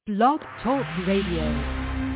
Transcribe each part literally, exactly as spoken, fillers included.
Blog Talk Radio.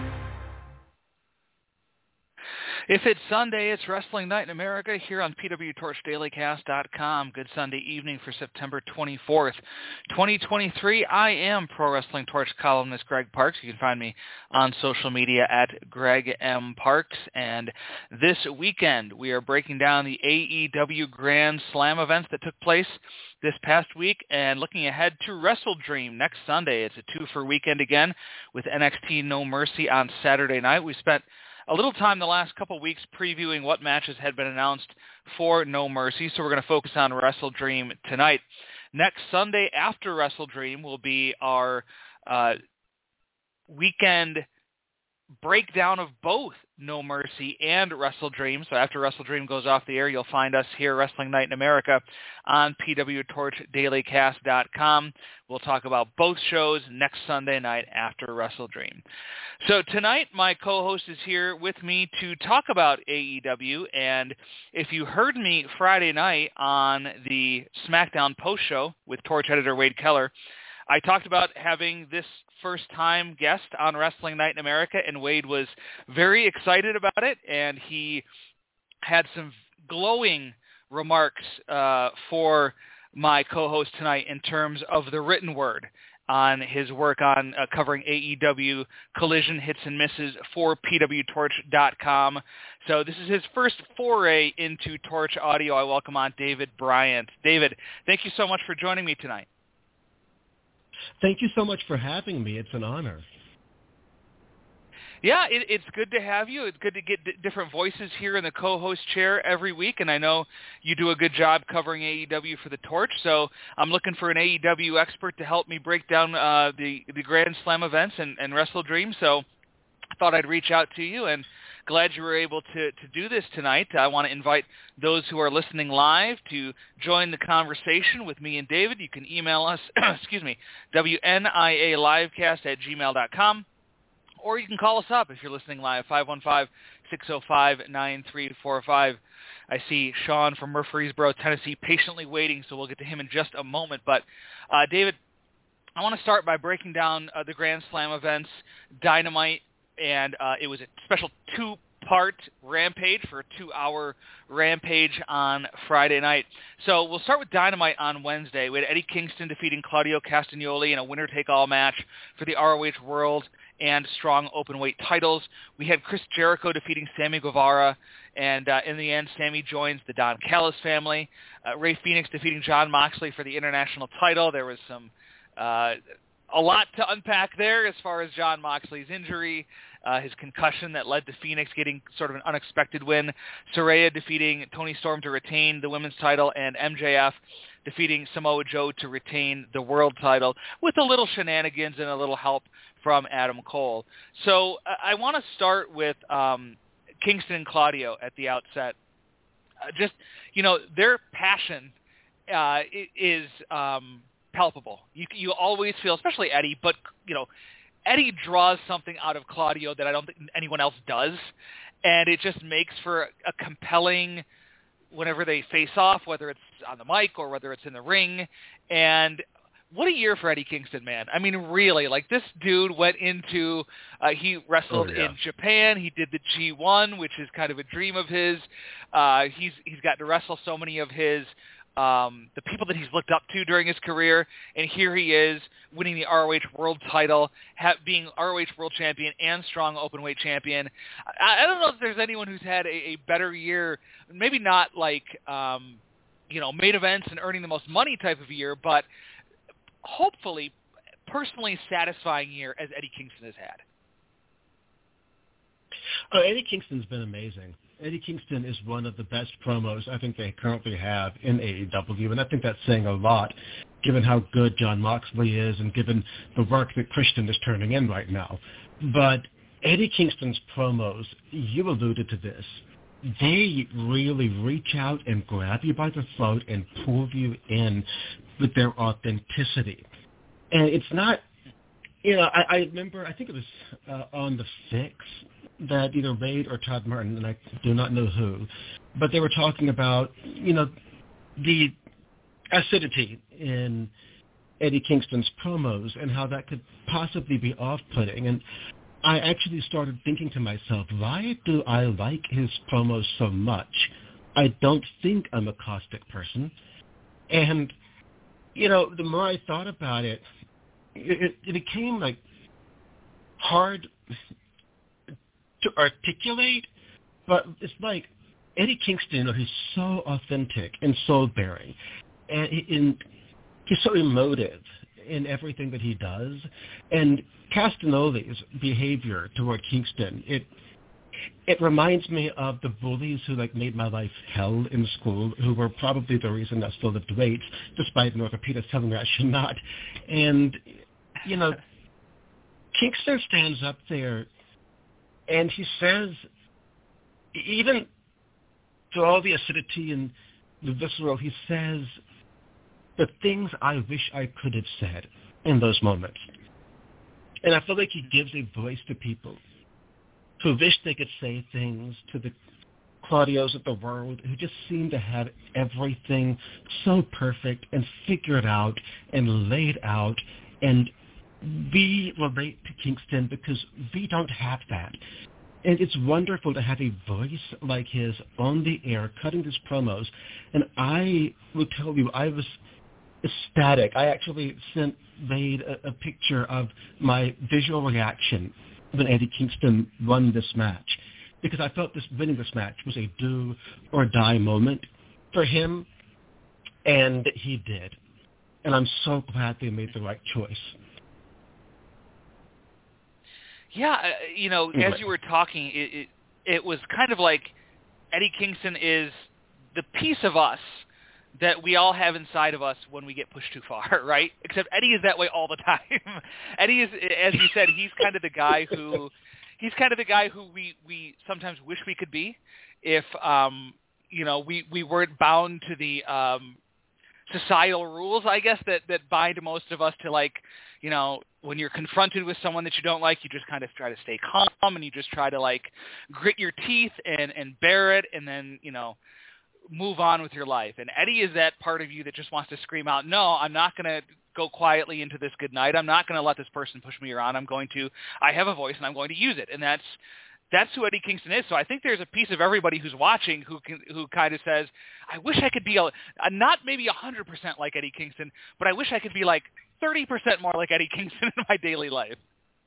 If it's Sunday, it's Wrestling Night in America here on P W Torch Daily Cast dot com. Good Sunday evening for September twenty-fourth, twenty twenty-three. I am Pro Wrestling Torch columnist Greg Parks. You can find me on social media at Greg M. Parks. And this weekend, we are breaking down the A E W Grand Slam events that took place this past week and looking ahead to Wrestle Dream next Sunday. It's a two-for weekend again with N X T No Mercy on Saturday night. We spent a little time the last couple weeks previewing what matches had been announced for No Mercy, so we're going to focus on Wrestle Dream tonight. Next Sunday after Wrestle Dream will be our uh, weekend breakdown of both No Mercy and Wrestle Dream. So after Wrestle Dream goes off the air, you'll find us here, Wrestling Night in America, on P W Torch Daily Cast dot com. We'll talk about both shows next Sunday night after Wrestle Dream. So tonight, my co-host is here with me to talk about A E W. And if you heard me Friday night on the SmackDown post-show with Torch editor Wade Keller, I talked about having this first-time guest on Wrestling Night in America, and Wade was very excited about it, and he had some glowing remarks uh, for my co-host tonight in terms of the written word on his work on uh, covering A E W Collision Hits and Misses for P W Torch dot com. So this is his first foray into Torch audio. I welcome on David Bryant. David, thank you so much for joining me tonight. Thank you so much for having me. It's an honor. Yeah, it, it's good to have you. It's good to get d- different voices here in the co-host chair every week, and I know you do a good job covering A E W for the Torch, so I'm looking for an A E W expert to help me break down uh, the, the Grand Slam events and, and Wrestle Dream, so I thought I'd reach out to you, and glad you were able to, to do this tonight. I want to invite those who are listening live to join the conversation with me and David. You can email us, excuse me, W N I A livecast at gmail dot com, or you can call us up if you're listening live, five one five, six oh five, nine three four five. I see Sean from Murfreesboro, Tennessee, patiently waiting, so we'll get to him in just a moment. But, uh, David, I want to start by breaking down uh, the Grand Slam events, Dynamite, and uh, it was a special two-part Rampage for a two-hour Rampage on Friday night. So we'll start with Dynamite on Wednesday. We had Eddie Kingston defeating Claudio Castagnoli in a winner-take-all match for the R O H World and Strong Openweight titles. We had Chris Jericho defeating Sammy Guevara, and uh, in the end, Sammy joins the Don Callis family. Uh, Ray Phoenix defeating Jon Moxley for the international title. There was some Uh, a lot to unpack there as far as Jon Moxley's injury, uh, his concussion that led to Phoenix getting sort of an unexpected win, Saraya defeating Toni Storm to retain the women's title, and M J F defeating Samoa Joe to retain the world title with a little shenanigans and a little help from Adam Cole. So uh, I want to start with um, Kingston and Claudio at the outset. Uh, just, you know, their passion uh, is um, – palpable. You you always feel, especially Eddie, but you know, Eddie draws something out of Claudio that I don't think anyone else does, and it just makes for a, a compelling whenever they face off, whether it's on the mic or whether it's in the ring. And what a year for Eddie Kingston, man. I mean, really, like this dude went into, uh, he wrestled oh, yeah. in Japan. He did the G one, which is kind of a dream of his. Uh, he's he's got to wrestle so many of his Um, the people that he's looked up to during his career, and here he is winning the R O H World title, ha- being R O H World Champion and Strong Openweight Champion. I, I don't know if there's anyone who's had a, a better year, maybe not like, um, you know, main events and earning the most money type of year, but hopefully personally satisfying year as Eddie Kingston has had. Oh, Eddie Kingston's been amazing. Eddie Kingston is one of the best promos I think they currently have in A E W, and I think that's saying a lot given how good Jon Moxley is and given the work that Christian is turning in right now. But Eddie Kingston's promos, you alluded to this, they really reach out and grab you by the throat and pull you in with their authenticity. And it's not, you know, I, I remember, I think it was uh, on The Fix, that either Wade or Todd Martin, and I do not know who, but they were talking about, you know, the acidity in Eddie Kingston's promos and how that could possibly be off-putting. And I actually started thinking to myself, why do I like his promos so much? I don't think I'm a caustic person. And, you know, the more I thought about it, it, it became, like, hard to articulate, but it's like Eddie Kingston, you know, he's so authentic and soul-bearing, and in, he's so emotive in everything that he does. And Castagnoli's behavior toward Kingston, it it reminds me of the bullies who like made my life hell in school, who were probably the reason I still lifted weights, despite an orthopedist telling me I should not. And you know, Kingston stands up there, and he says, even through all the acidity and the visceral, he says the things I wish I could have said in those moments. And I feel like he gives a voice to people who wish they could say things, to the Claudios of the world who just seem to have everything so perfect and figured out and laid out. And we relate to Kingston because we don't have that. And it's wonderful to have a voice like his on the air, cutting his promos. And I will tell you, I was ecstatic. I actually sent Wade a, a picture of my visual reaction when Eddie Kingston won this match, because I felt this winning this match was a do or die moment for him, and he did. And I'm so glad they made the right choice. Yeah, uh, you know, as you were talking, it, it it was kind of like Eddie Kingston is the piece of us that we all have inside of us when we get pushed too far, right? Except Eddie is that way all the time. Eddie is, as you said, he's kind of the guy who, he's kind of the guy who we, we sometimes wish we could be if, um, you know, we, we weren't bound to the um, societal rules, I guess, that, that bind most of us to, like, you know, when you're confronted with someone that you don't like, you just kind of try to stay calm and you just try to, like, grit your teeth and, and bear it and then, you know, move on with your life. And Eddie is that part of you that just wants to scream out, no, I'm not going to go quietly into this good night. I'm not going to let this person push me around. I'm going to, I have a voice and I'm going to use it. And that's, that's who Eddie Kingston is. So I think there's a piece of everybody who's watching who can, who kind of says, I wish I could be a, a not maybe one hundred percent like Eddie Kingston, but I wish I could be like thirty percent more like Eddie Kingston in my daily life.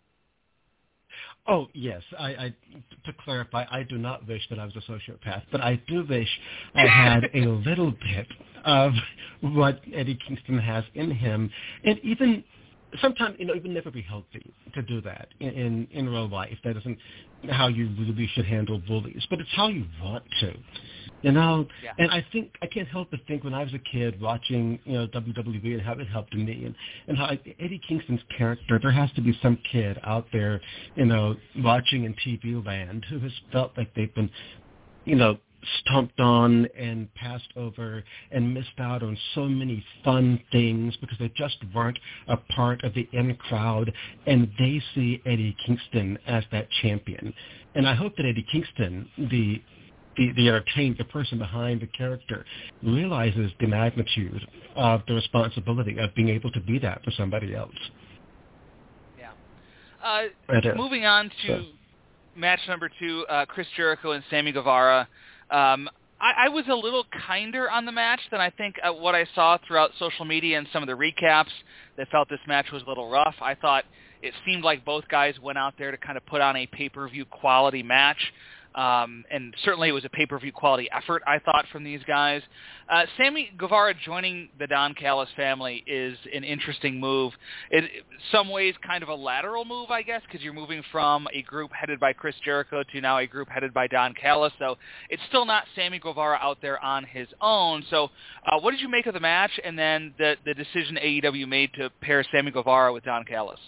Oh, yes. I, I, to clarify, I do not wish that I was a sociopath, but I do wish I had a little bit of what Eddie Kingston has in him. And even sometimes, you know, it would never be healthy to do that in, in, in real life. That isn't how you really should handle bullies, but it's how you want to. You know, yeah. And I think I can't help but think when I was a kid watching, you know, W W E and how it helped me, and, and how Eddie Kingston's character, there has to be some kid out there, you know, watching in T V land who has felt like they've been, you know, stomped on and passed over and missed out on so many fun things because they just weren't a part of the in crowd, and they see Eddie Kingston as that champion. And I hope that Eddie Kingston, the The, the entertained, the person behind the character, realizes the magnitude of the responsibility of being able to be that for somebody else. Yeah. Uh, right moving on to so. match number two, uh, Chris Jericho and Sammy Guevara. Um, I, I was a little kinder on the match than I think uh, what I saw throughout social media and some of the recaps that felt this match was a little rough. I thought it seemed like both guys went out there to kind of put on a pay-per-view quality match. Um, and certainly it was a pay-per-view quality effort, I thought, from these guys. Uh, Sammy Guevara joining the Don Callis family is an interesting move. It, in some ways, kind of a lateral move, I guess, because you're moving from a group headed by Chris Jericho to now a group headed by Don Callis. So it's still not Sammy Guevara out there on his own. So uh, what did you make of the match and then the, the decision A E W made to pair Sammy Guevara with Don Callis?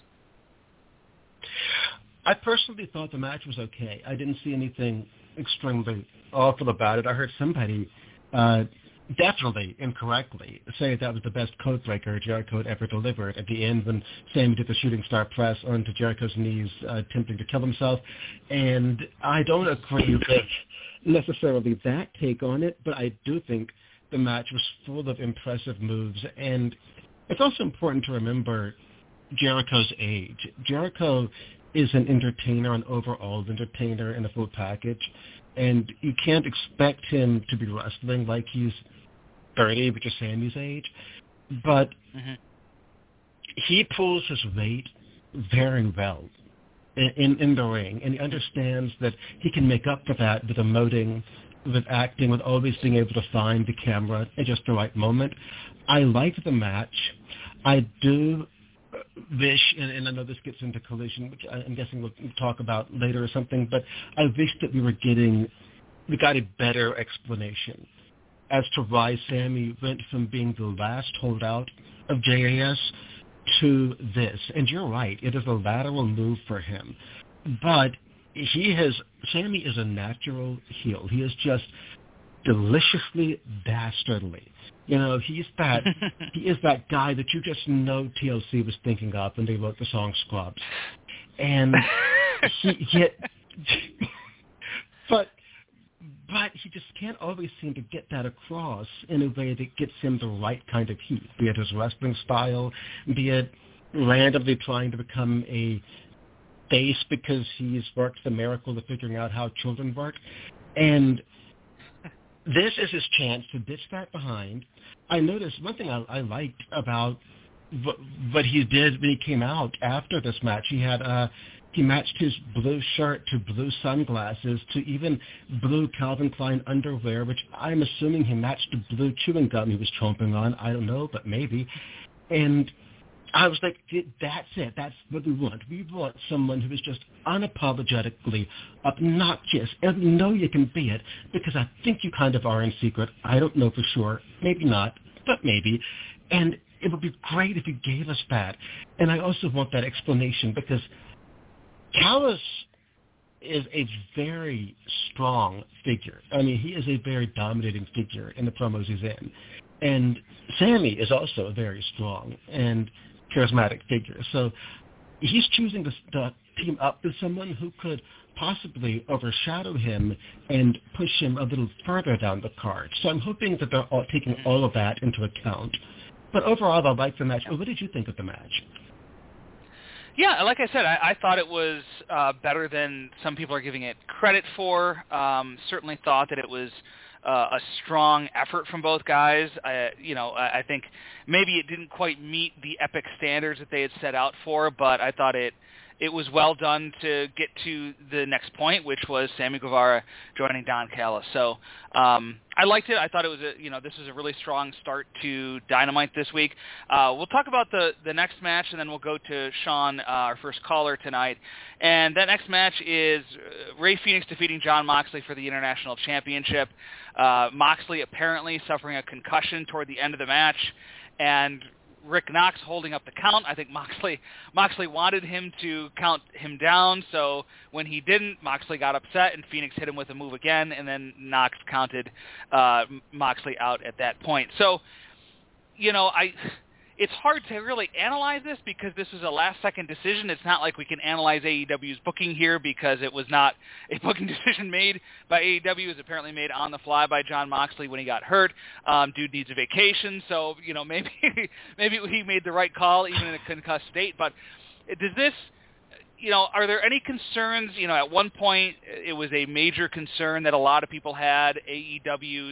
I personally thought the match was okay. I didn't see anything extremely awful about it. I heard somebody uh, definitely incorrectly say that was the best code breaker Jericho had ever delivered at the end when Sammy did the shooting star press onto Jericho's knees, uh, attempting to kill himself. And I don't agree with necessarily that take on it, but I do think the match was full of impressive moves. And it's also important to remember Jericho's age. Jericho is an entertainer, an overall entertainer in a full package, and you can't expect him to be wrestling like he's thirty, which is Sammy's age, but mm-hmm. he pulls his weight very well in, in, in the ring, and he understands that he can make up for that with emoting, with acting, with always being able to find the camera at just the right moment. I like the match. I do wish, and, and I know this gets into Collision, which I'm guessing we'll talk about later or something, but I wish that we were getting, we got a better explanation as to why Sammy went from being the last holdout of J A S to this. And you're right, it is a lateral move for him. But he has, Sammy is a natural heel. He is just deliciously dastardly. You know, he's that, he is that guy that you just know T L C was thinking of when they wrote the song Scrubs. And he, yet, but, but he just can't always seem to get that across in a way that gets him the right kind of heat, be it his wrestling style, be it randomly trying to become a face because he's worked the miracle of figuring out how children work. And this is his chance to ditch that behind. I noticed one thing I, I liked about what, what he did when he came out after this match. He had uh, he matched his blue shirt to blue sunglasses to even blue Calvin Klein underwear, which I'm assuming he matched the blue chewing gum he was chomping on. I don't know, but maybe. And I was like, that's it. That's what we want. We want someone who is just unapologetically obnoxious. And we know you can be it because I think you kind of are in secret. I don't know for sure. Maybe not, but maybe. And it would be great if you gave us that. And I also want that explanation because Callis is a very strong figure. I mean, he is a very dominating figure in the promos he's in. And Sammy is also a very strong and charismatic figure. So he's choosing to, to team up with someone who could possibly overshadow him and push him a little further down the card. So I'm hoping that they're all taking all of that into account. But overall, I like the match. What did you think of the match? Yeah, like I said, I, I thought it was uh, better than some people are giving it credit for. Um, certainly thought that it was uh, a strong effort from both guys. I, you know, I, I think maybe it didn't quite meet the epic standards that they had set out for, but I thought it it was well done to get to the next point, which was Sammy Guevara joining Don Callis. So um, I liked it. I thought it was a, you know, this was a really strong start to Dynamite this week. Uh, we'll talk about the, the next match, and then we'll go to Sean, uh, our first caller tonight. And that next match is Rey Fenix defeating Jon Moxley for the International Championship. Uh, Moxley apparently suffering a concussion toward the end of the match, and Rick Knox holding up the count. I think Moxley Moxley wanted him to count him down, so when he didn't, Moxley got upset, and Fenix hit him with a move again, and then Knox counted uh, Moxley out at that point. So, you know, I it's hard to really analyze this because this was a last-second decision. It's not like we can analyze A E W's booking here because it was not a booking decision made by A E W. It was apparently made on the fly by Jon Moxley when he got hurt. Um, dude needs a vacation, so, you know, maybe maybe he made the right call even in a concussed state. But does this, you know, are there any concerns? You know, at one point it was a major concern that a lot of people had, A E W's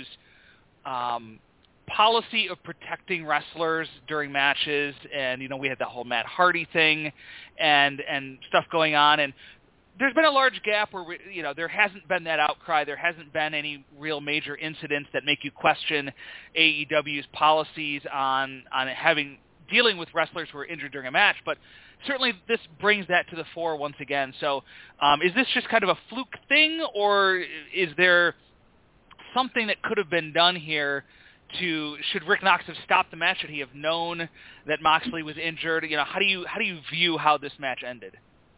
um policy of protecting wrestlers during matches, and you know we had that whole Matt Hardy thing and and stuff going on, and there's been a large gap where we, you know there hasn't been that outcry, there hasn't been any real major incidents that make you question A E W's policies on on having dealing with wrestlers who are injured during a match, but certainly this brings that to the fore once again. So um, is this just kind of a fluke thing, or is there something that could have been done here? To should Rick Knox have stopped the match? Should he have known that Moxley was injured? You know, how do you how do you view how this match ended?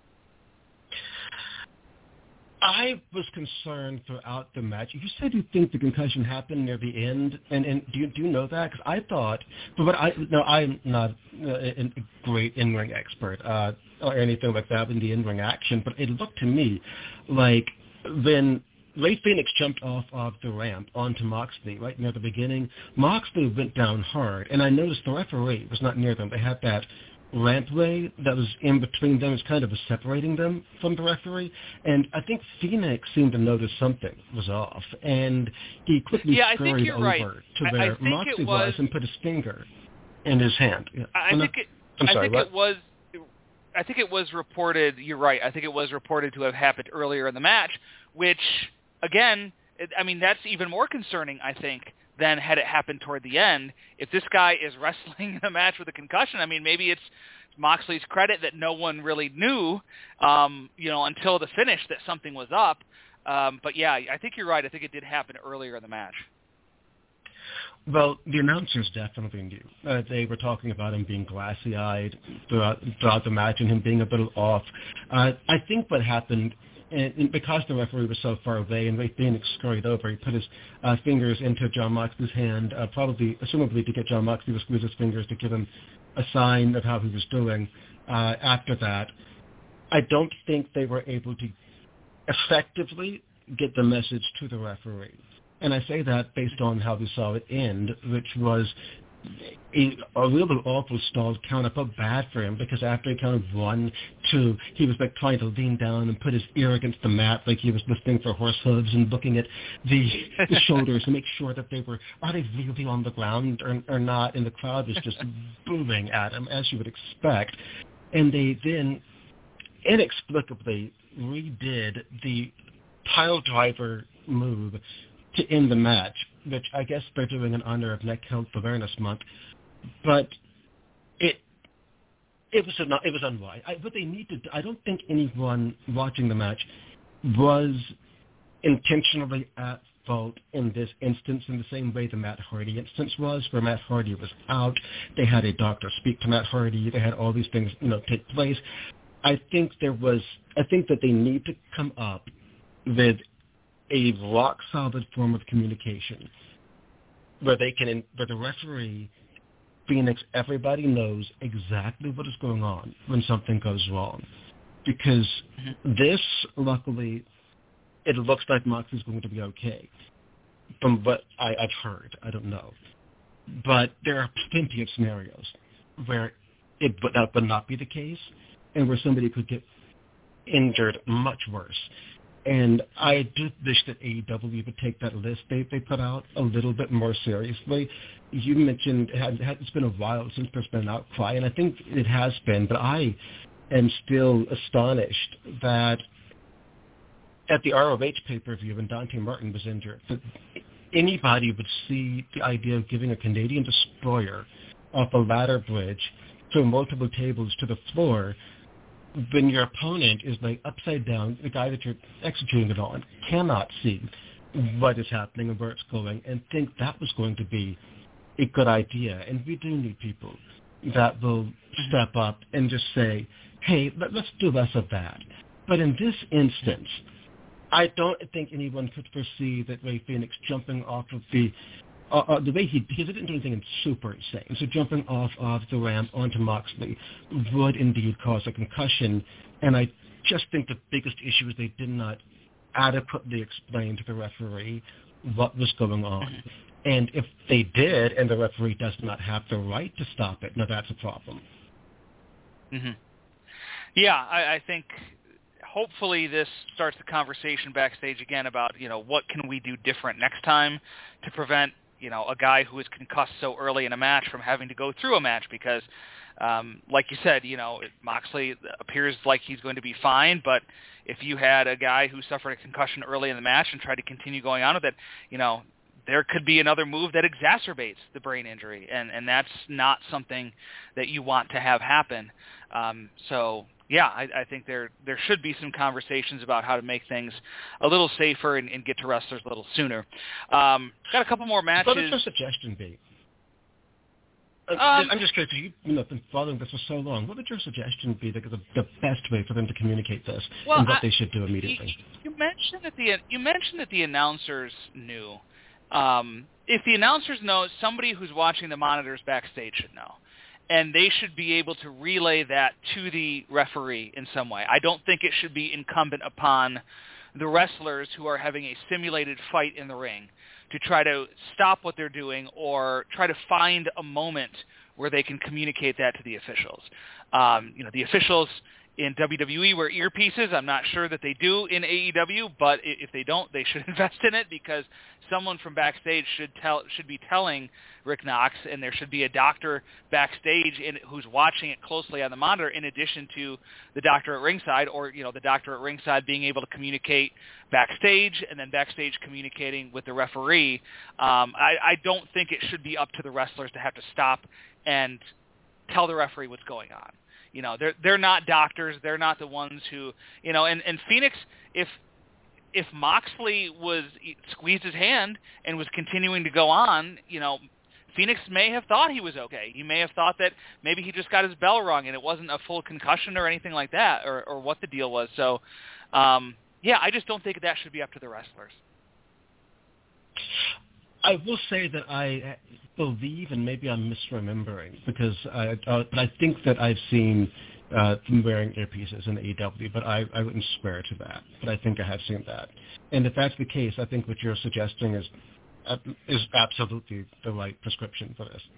I was concerned throughout the match. You said you think the concussion happened near the end, and, and do you do you know that? Because I thought, but what I no, I'm not a great in-ring expert uh, or anything like that in the in-ring action, but it looked to me like when Ray Phoenix jumped off of the ramp onto Moxley right near the beginning. Moxley went down hard, and I noticed the referee was not near them. They had that rampway that was in between them, was kind of separating them from the referee, and I think Phoenix seemed to notice something was off, and he quickly yeah, scurried over right. to I, where I Moxley was, was and put his finger in his hand. Yeah. I I'm think not, it. I'm sorry, I think what? it was. I think it was reported. You're right. I think it was reported to have happened earlier in the match, which again, it, I mean, that's even more concerning, I think, than had it happened toward the end. If this guy is wrestling in a match with a concussion, I mean, maybe it's Moxley's credit that no one really knew, um, you know, until the finish that something was up. Um, but yeah, I think you're right. I think it did happen earlier in the match. Well, the announcers definitely knew. Uh, they were talking about him being glassy-eyed throughout, throughout the match and him being a little off. Uh, I think what happened, and, and because the referee was so far away and Ray Phoenix scurried over, he put his uh, fingers into Jon Moxley's hand, uh, probably, assumably to get Jon Moxley to squeeze his fingers to give him a sign of how he was doing. Uh, after that, I don't think they were able to effectively get the message to the referee. And I say that based on how we saw it end, which was a, a really awful stalled count. I felt bad for him because after he counted one, two, he was like trying to lean down and put his ear against the mat like he was listening for horse hooves and looking at the, the shoulders to make sure that they were, are they really on the ground or, or not? And the crowd was just booming at him, as you would expect. And they then inexplicably redid the pile driver move to end the match, which I guess they're doing in honor of Neck Health Awareness Month, but it it was not it was unwise. I, what they needed, I don't think anyone watching the match was intentionally at fault in this instance in the same way the Matt Hardy instance was, where Matt Hardy was out. They had a doctor speak to Matt Hardy. They had all these things, you know, take place. I think there was. I think that they need to come up with a rock-solid form of communication where they can, where the referee, Phoenix, everybody knows exactly what is going on when something goes wrong. Because mm-hmm. this, luckily, it looks like Moxley's going to be okay. From what I, I've heard, I don't know. But there are plenty of scenarios where it would, that would not be the case and where somebody could get injured much worse. And I do wish that A E W would take that list they, they put out a little bit more seriously. You mentioned it had, it's been a while since there's been an outcry, and I think it has been, but I am still astonished that at the R O H pay-per-view when Dante Martin was injured, that anybody would see the idea of giving a Canadian destroyer off a ladder bridge through multiple tables to the floor when your opponent is like upside down, the guy that you're executing it on cannot see what is happening and where it's going, and think that was going to be a good idea. And we do need people that will step up and just say, hey, let, let's do less of that. But in this instance, I don't think anyone could foresee that Ray Phoenix jumping off of the Uh, uh, the way he, he didn't do anything super insane. So jumping off of the ramp onto Moxley would indeed cause a concussion. And I just think the biggest issue is they did not adequately explain to the referee what was going on. Mm-hmm. And if they did, and the referee does not have the right to stop it, now that's a problem. Mm-hmm. Yeah, I, I think hopefully this starts the conversation backstage again about, you know, what can we do different next time to prevent, you know, a guy who is concussed so early in a match from having to go through a match because, um, like you said, you know, Moxley appears like he's going to be fine, but if you had a guy who suffered a concussion early in the match and tried to continue going on with it, you know, there could be another move that exacerbates the brain injury, and, and that's not something that you want to have happen. Um, so, yeah, I, I think there there should be some conversations about how to make things a little safer and, and get to wrestlers a little sooner. Um, got a couple more matches. What would your suggestion be? Uh, um, I'm just curious, you've you know, been following this for so long. What would your suggestion be the, the, the best way for them to communicate this well, and what I, they should do immediately? You, you mentioned that the you mentioned that the announcers knew. Um, if the announcers know, somebody who's watching the monitors backstage should know. And they should be able to relay that to the referee in some way. I don't think it should be incumbent upon the wrestlers who are having a simulated fight in the ring to try to stop what they're doing or try to find a moment where they can communicate that to the officials. Um, you know, the officials in W W E wear earpieces. I'm not sure that they do in A E W, but if they don't, they should invest in it, because someone from backstage should tell should be telling Rick Knox, and there should be a doctor backstage in, who's watching it closely on the monitor, in addition to the doctor at ringside, or you know the doctor at ringside being able to communicate backstage, and then backstage communicating with the referee. Um, I, I don't think it should be up to the wrestlers to have to stop and tell the referee what's going on. You know, they're they're not doctors. They're not the ones who, you know, and, and Phoenix, if if Moxley was squeezed his hand and was continuing to go on, you know, Phoenix may have thought he was okay. He may have thought that maybe he just got his bell rung and it wasn't a full concussion or anything like that, or, or what the deal was. So, um, yeah, I just don't think that should be up to the wrestlers. I will say that I believe, and maybe I'm misremembering, because I, uh, I think that I've seen uh, them wearing earpieces in A E W, but I, I wouldn't swear to that. But I think I have seen that. And if that's the case, I think what you're suggesting is uh, is absolutely the right prescription for this.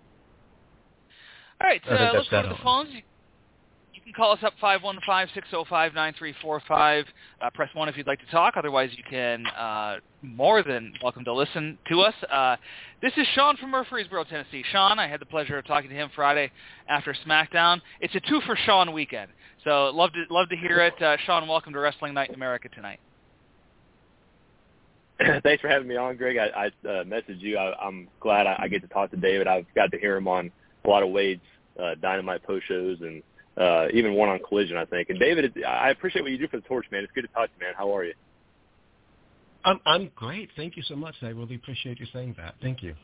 All right, uh, let's go to the on. phones. You can call us up five one five, six oh five, nine three four five. Uh, press one if you'd like to talk. Otherwise, you can uh, more than welcome to listen to us. Uh, this is Sean from Murfreesboro, Tennessee. Sean, I had the pleasure of talking to him Friday after SmackDown. It's a two for Sean weekend, so love to love to hear it. Uh, Sean, welcome to Wrestling Night in America tonight. Thanks for having me on, Greg. I, I uh, messaged you. I, I'm glad I, I get to talk to David. I've got to hear him on a lot of Wade's uh, Dynamite post shows, and Uh, even one on Collision, I think. And David, I appreciate what you do for the Torch, man. It's good to talk to you, man. How are you? I'm I'm great. Thank you so much. I really appreciate you saying that. Thank you.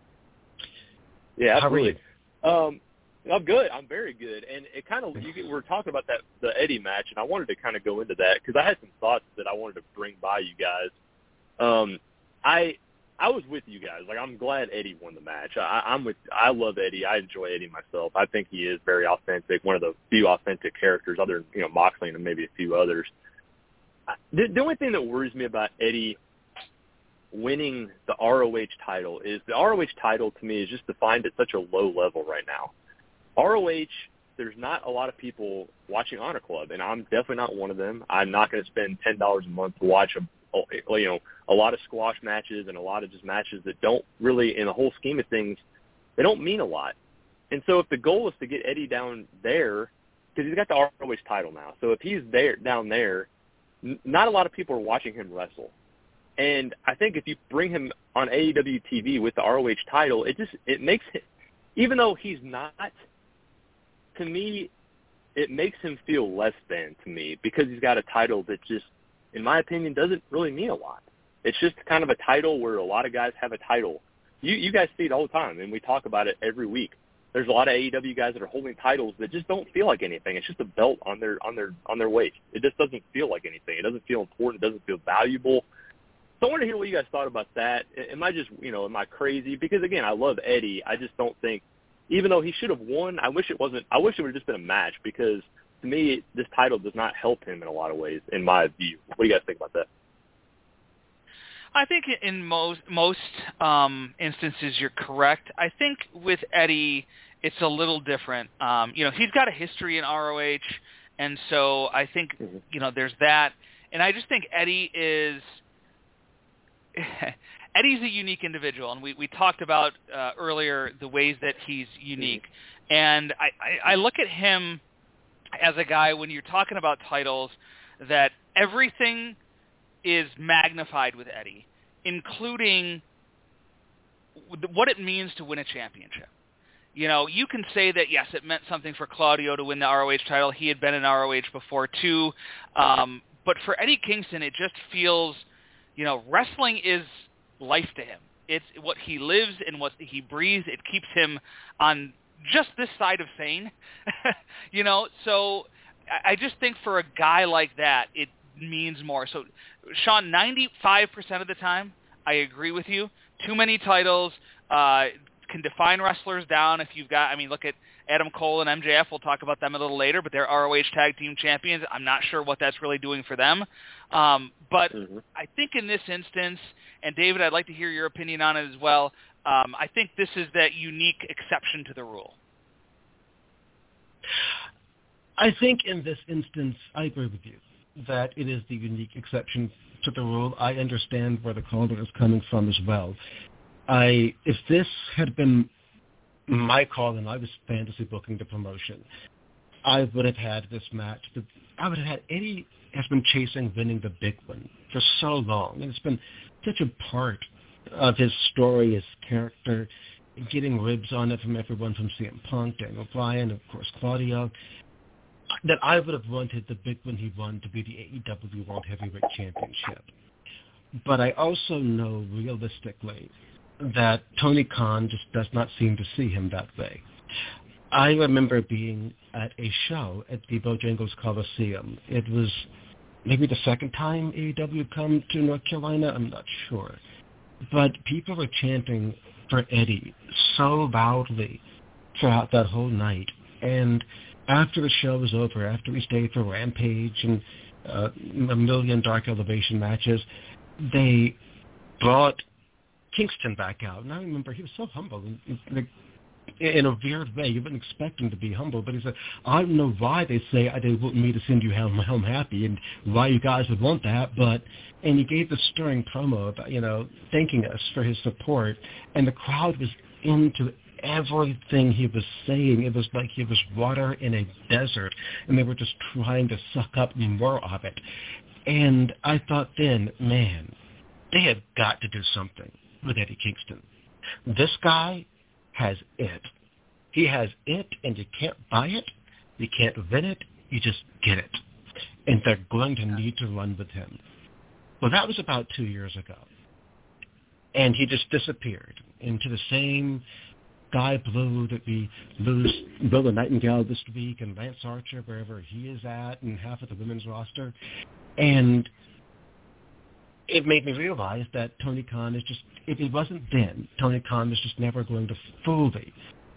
Yeah, absolutely. How are you? Um, I'm good. I'm very good. And it kind of you, we were talking about that the Eddie match, and I wanted to kind of go into that because I had some thoughts that I wanted to bring by you guys. Um, I. I was with you guys. Like, I'm glad Eddie won the match. I, I'm with. I love Eddie. I enjoy Eddie myself. I think he is very authentic. One of the few authentic characters, other than you know Moxley and maybe a few others. The, the only thing that worries me about Eddie winning the R O H title is the R O H title to me is just defined at such a low level right now. R O H, there's not a lot of people watching Honor Club, and I'm definitely not one of them. I'm not going to spend ten dollars a month to watch a you know, a lot of squash matches and a lot of just matches that don't really, in the whole scheme of things, they don't mean a lot. And so if the goal is to get Eddie down there, because he's got the R O H title now, so if he's there down there, n- not a lot of people are watching him wrestle. And I think if you bring him on A E W T V with the R O H title, it just it makes it, even though he's not, to me, it makes him feel less than to me because he's got a title that just, in my opinion, doesn't really mean a lot. It's just kind of a title where a lot of guys have a title. You you guys see it all the time, and we talk about it every week. There's a lot of A E W guys that are holding titles that just don't feel like anything. It's just a belt on their on their on their waist. It just doesn't feel like anything. It doesn't feel important. It doesn't feel valuable. So I want to hear what you guys thought about that. Am I just you know am I crazy? Because again, I love Eddie. I just don't think, even though he should have won, I wish it wasn't. I wish it would have just been a match because, to me, this title does not help him in a lot of ways, in my view. What do you guys think about that? I think in most most um, instances you're correct. I think with Eddie, it's a little different. Um, you know, he's got a history in R O H, and so I think mm-hmm. you know there's that. And I just think Eddie is Eddie's a unique individual, and we, we talked about uh, earlier the ways that he's unique. Mm-hmm. And I, I, I look at him as a guy, when you're talking about titles, that everything is magnified with Eddie, including what it means to win a championship. You know, you can say that, yes, it meant something for Claudio to win the R O H title. He had been in R O H before, too. Um, but for Eddie Kingston, it just feels, you know, wrestling is life to him. It's what he lives and what he breathes. It keeps him on just this side of sane, you know, so I just think for a guy like that, it means more. So, Sean, ninety-five percent of the time, I agree with you. Too many titles, uh, can define wrestlers down if you've got, I mean, look at Adam Cole and M J F. We'll talk about them a little later, but they're R O H Tag Team Champions. I'm not sure what that's really doing for them. Um, but mm-hmm. I think in this instance, and David, I'd like to hear your opinion on it as well, um, I think this is that unique exception to the rule. I think in this instance, I agree with you that it is the unique exception to the rule. I understand where the caller is coming from as well. I, if this had been my call and I was fantasy booking the promotion, I would have had this match. I would have had Eddie has been chasing winning the big one for so long, and it's been such a part of his story, his character, getting ribs on it from everyone from C M Punk, Daniel Bryan, of course Claudio, that I would have wanted the big one he won to be the A E W World Heavyweight Championship. But I also know realistically that Tony Khan just does not seem to see him that way. I remember being at a show at the Bojangles Coliseum. It was maybe the second time A E W had come to North Carolina, I'm not sure. But people were chanting for Eddie so loudly throughout that whole night. And after the show was over, after we stayed for Rampage and uh, a million Dark Elevation matches, they brought Kingston back out. And I remember he was so humble. And, and, in a weird way, you wouldn't expect him to be humble, but he said, I don't know why they say they want me to send you home, home happy and why you guys would want that, but, and he gave this stirring promo about, you know, thanking us for his support, and the crowd was into everything he was saying. It was like he was water in a desert, and they were just trying to suck up more of it. And I thought then, man, they have got to do something with Eddie Kingston. This guy has it. He has it, and you can't buy it. You can't win it. You just get it. And they're going to need to run with him. Well, that was about two years ago. And he just disappeared into the same Guy Blue that we lose Willa Nightingale this week and Lance Archer, wherever he is at, and half of the women's roster. And it made me realize that Tony Khan is just, if it wasn't then, Tony Khan was just never going to fully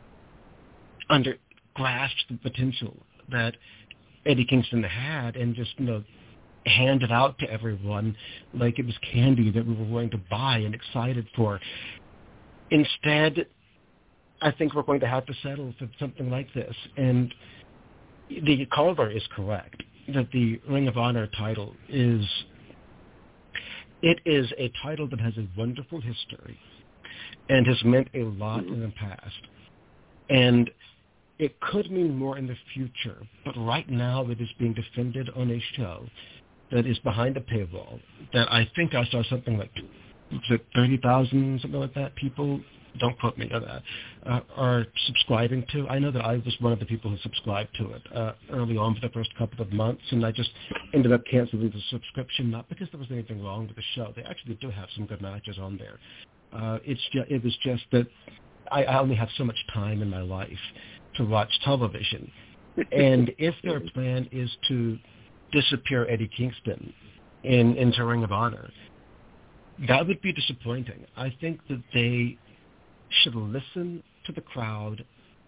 under grasp the potential that Eddie Kingston had and just, you know, hand it out to everyone like it was candy that we were going to buy and excited for. Instead, I think we're going to have to settle for something like this. And the caller is correct that the Ring of Honor title is... It is a title that has a wonderful history and has meant a lot in the past. And it could mean more in the future, but right now it is being defended on a show that is behind a paywall that I think I saw something like, was it thirty thousand, something like that, people, don't quote me on that, uh, are subscribing to. I know that I was one of the people who subscribed to it uh, early on for the first couple of months, and I just ended up canceling the subscription, not because there was anything wrong with the show. They actually do have some good matches on there. Uh, it's just, it was just that I, I only have so much time in my life to watch television. And if their plan is to disappear Eddie Kingston in, into Ring of Honor, that would be disappointing. I think that they should listen to the crowd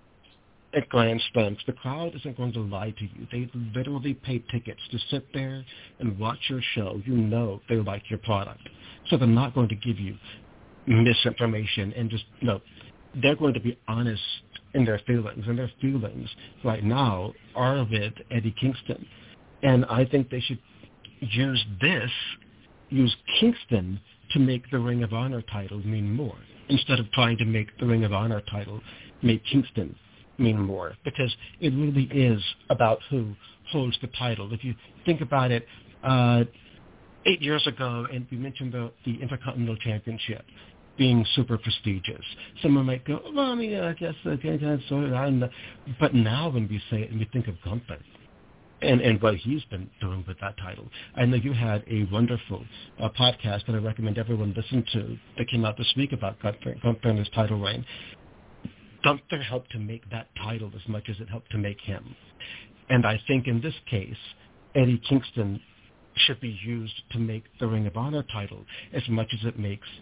at Grand Slams. The crowd isn't going to lie to you. They literally pay tickets to sit there and watch your show. You know they like your product. So they're not going to give you misinformation and just, you know, they're going to be honest in their feelings. And their feelings right now are with Eddie Kingston. And I think they should use this, use Kingston to make the Ring of Honor title mean more, instead of trying to make the Ring of Honor title make Kingston mean more, because it really is about who holds the title. If you think about it, uh, eight years ago, and we mentioned the, the Intercontinental Championship being super prestigious. Someone might go, well, I mean, I guess, okay, that's sort of, I'm not. But now when we say it and we think of Gunther, And, and what he's been doing with that title. I know you had a wonderful uh, podcast that I recommend everyone listen to that came out this week about Gunther, Gunther and his title reign. Gunther helped to make that title as much as it helped to make him. And I think in this case, Eddie Kingston should be used to make the Ring of Honor title as much as it makes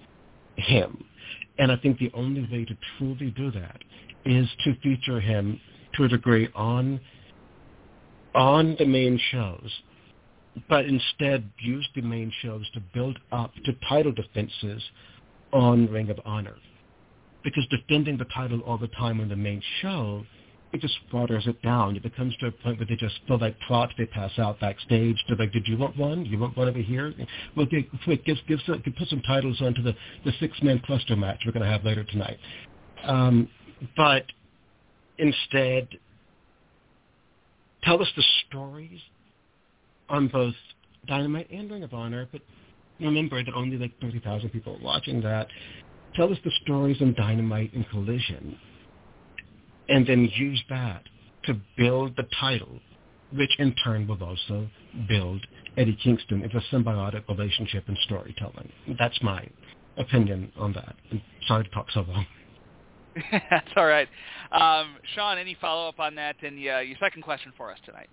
him. And I think the only way to truly do that is to feature him to a degree on on the main shows, but instead use the main shows to build up to title defenses on Ring of Honor. Because defending the title all the time on the main show, it just waters it down. It becomes to a point where they just feel like props. They pass out backstage. They're like, did you want one? You want one over here? Well, give, quick, give, give some, put some titles onto the, the six-man cluster match we're going to have later tonight. Um, but instead, tell us the stories on both Dynamite and Ring of Honor, but remember that only like thirty thousand people are watching that. Tell us the stories on Dynamite and Collision, and then use that to build the title, which in turn will also build Eddie Kingston into a symbiotic relationship and storytelling. That's my opinion on that. I'm sorry to talk so long. That's all right. Um, Sean, any follow-up on that? And uh, your second question for us tonight.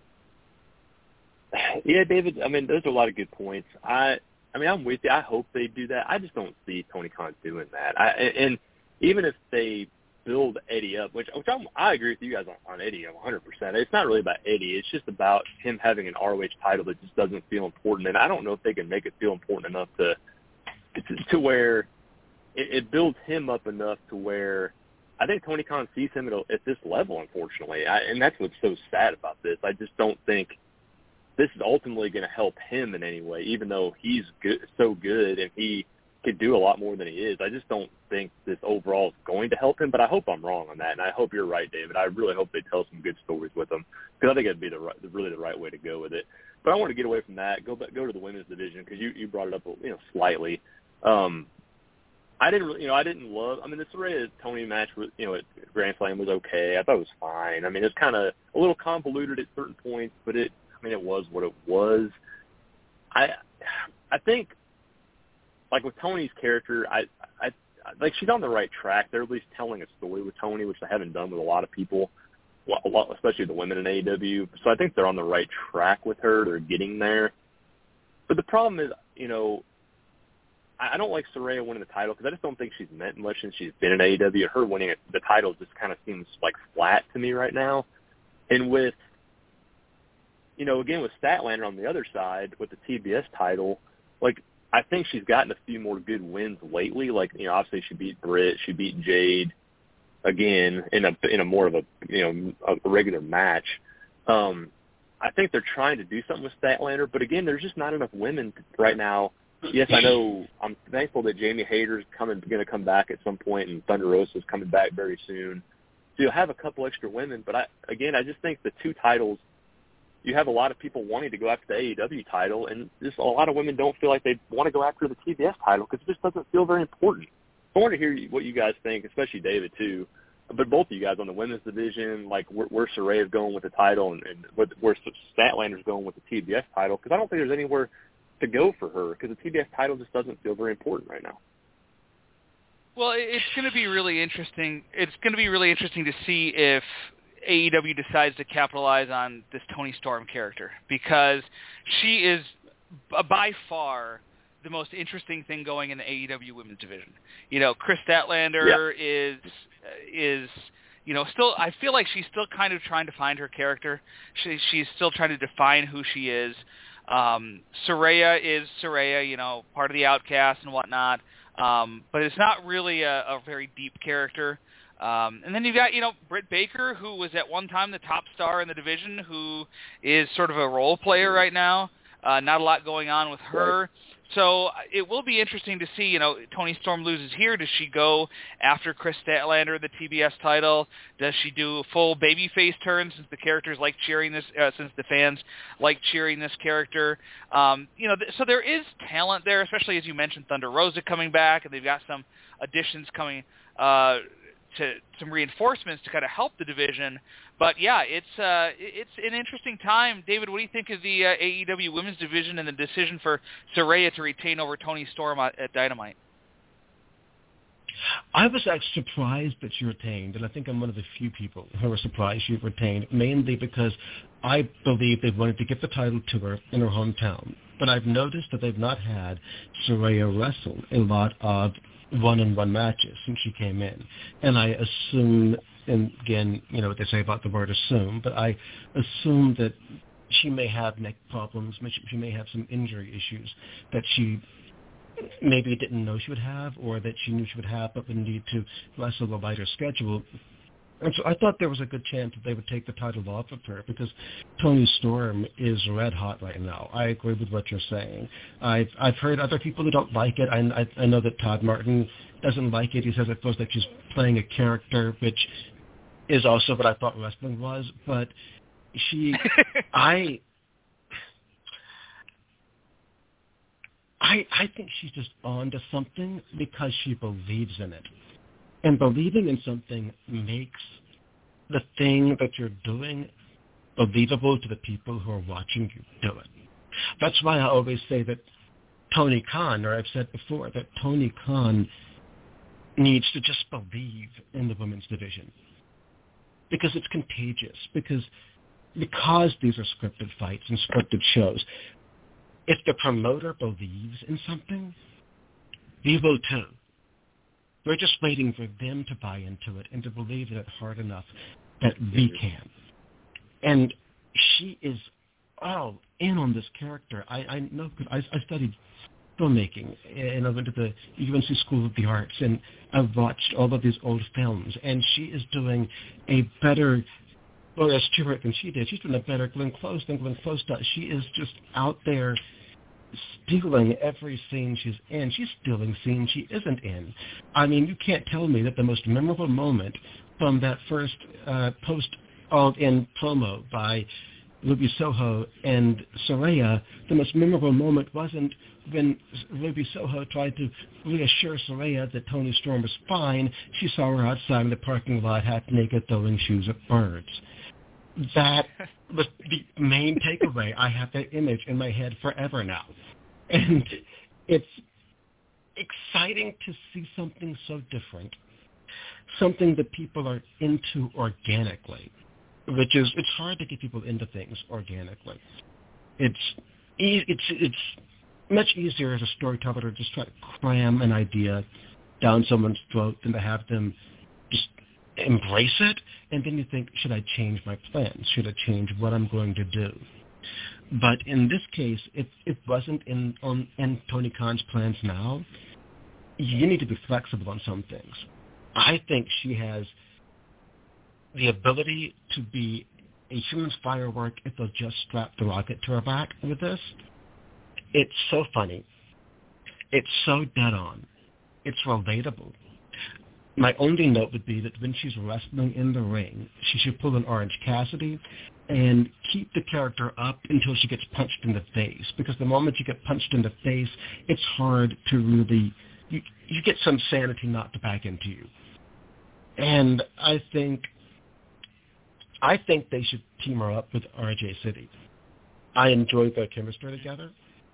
Yeah, David, I mean, those are a lot of good points. I I mean, I'm with you. I hope they do that. I just don't see Tony Khan doing that. I, and even if they build Eddie up, which, which I'm, I agree with you guys on, on Eddie one hundred percent. It's not really about Eddie. It's just about him having an R O H title that just doesn't feel important. And I don't know if they can make it feel important enough to to, to where it, it builds him up enough to where I think Tony Khan sees him at, a, at this level, unfortunately. I, and that's what's so sad about this. I just don't think this is ultimately going to help him in any way, even though he's good, so good and he could do a lot more than he is. I just don't think this overall is going to help him, but I hope I'm wrong on that, and I hope you're right, David. I really hope they tell some good stories with him, because I think it'd be the right, really the right way to go with it. But I want to get away from that, go back, go to the women's division, because you, you brought it up, you know, slightly. Um, I didn't, really, you know, I didn't love. I mean, the Saraya Tony match, was, you know, at Grand Slam was okay. I thought it was fine. I mean, it's kind of a little convoluted at certain points, but it. I mean, it was what it was. I, I think, like with Tony's character, I, I, like she's on the right track. They're at least telling a story with Tony, which they haven't done with a lot of people, a lot, especially the women in A E W. So I think they're on the right track with her. They're getting there. But the problem is, you know, I don't like Saraya winning the title because I just don't think she's meant much since she's been in A E W. Her winning it, the title just kind of seems like flat to me right now. And with You know, again, with Statlander on the other side with the T B S title, like, I think she's gotten a few more good wins lately. Like, you know, obviously she beat Britt, she beat Jade again in a in a more of a, you know, a regular match. Um, I think they're trying to do something with Statlander, but again, there's just not enough women right now. Yes, I know. I'm thankful that Jamie Hayter's coming, going to come back at some point, and Thunder Rosa's coming back very soon. So you'll have a couple extra women, but I again, I just think the two titles. You have a lot of people wanting to go after the A E W title, and just a lot of women don't feel like they want to go after the T B S title because it just doesn't feel very important. I want to hear what you guys think, especially David too, but both of you guys on the women's division, like where, where Saraya's going with the title and, and where Statlander's going with the T B S title, because I don't think there's anywhere to go for her because the T B S title just doesn't feel very important right now. Well, it's going to be really interesting. It's going to be really interesting to see if A E W decides to capitalize on this Toni Storm character, because she is by far the most interesting thing going in the A E W women's division. You know, Kris Statlander yeah. is is you know still. I feel like she's still kind of trying to find her character. She, she's still trying to define who she is. Um, Saraya is Saraya, you know, part of the Outcast and whatnot, um, but it's not really a, a very deep character. Um, and then you've got, you know, Britt Baker, who was at one time the top star in the division, who is sort of a role player right now. Uh, not a lot going on with her. So it will be interesting to see, you know, Toni Storm loses here. Does she go after Kris Statlander, the T B S title? Does she do a full babyface turn since the characters like cheering this, uh, since the fans like cheering this character? Um, you know, th- so there is talent there, especially as you mentioned, Thunder Rosa coming back, and they've got some additions coming uh to some reinforcements to kind of help the division. But yeah, it's uh, it's an interesting time. David, what do you think of the uh, A E W women's division and the decision for Saraya to retain over Toni Storm at, at Dynamite? I was actually surprised that she retained, and I think I'm one of the few people who were surprised she retained, mainly because I believe they wanted to get the title to her in her hometown. But I've noticed that they've not had Saraya wrestle a lot of one-on-one matches since she came in. And I assume, and again, you know what they say about the word assume, but I assume that she may have neck problems, she may have some injury issues that she maybe didn't know she would have, or that she knew she would have but would need to wrestle a lighter schedule. And so I thought there was a good chance that they would take the title off of her, because Toni Storm is red hot right now. I agree with what you're saying. I've I've heard other people who don't like it. I, I, I know that Todd Martin doesn't like it. He says it feels like she's playing a character, which is also what I thought wrestling was. But she, I, I, I think she's just on to something because she believes in it. And believing in something makes the thing that you're doing believable to the people who are watching you do it. That's why I always say that Tony Khan, or I've said before, that Tony Khan needs to just believe in the women's division. Because it's contagious. Because because these are scripted fights and scripted shows, if the promoter believes in something, we will too. We're just waiting for them to buy into it and to believe in it hard enough that we can. And she is all in on this character. I, I know, because I, I studied filmmaking, and I went to the U N C School of the Arts, and I've watched all of these old films, and she is doing a better, well, as Stewart than she did. She's doing a better Glenn Close than Glenn Close does. She is just out there stealing every scene she's in. She's stealing scenes she isn't in. I mean, you can't tell me that the most memorable moment from that first uh, post-all-in promo by Ruby Soho and Saraya, the most memorable moment wasn't when Ruby Soho tried to reassure Saraya that Toni Storm was fine. She saw her outside in the parking lot, half naked, throwing shoes at birds. That was the main takeaway. I have that image in my head forever now. And it's exciting to see something so different, something that people are into organically, which is, it's hard to get people into things organically. It's it's it's much easier as a storyteller to just try to cram an idea down someone's throat than to have them just embrace it, and then you think, should I change my plans? Should I change what I'm going to do? But in this case, it it wasn't in on in Tony Khan's plans now. You need to be flexible on some things. I think she has the ability to be a human firework if they'll just strap the rocket to her back with this. It's so funny. It's so dead on. It's relatable. My only note would be that when she's wrestling in the ring, she should pull an Orange Cassidy and keep the character up until she gets punched in the face. Because the moment you get punched in the face, it's hard to really, you, you get some sanity knocked back into you. And I think, I think they should team her up with R J City. I enjoy their chemistry together.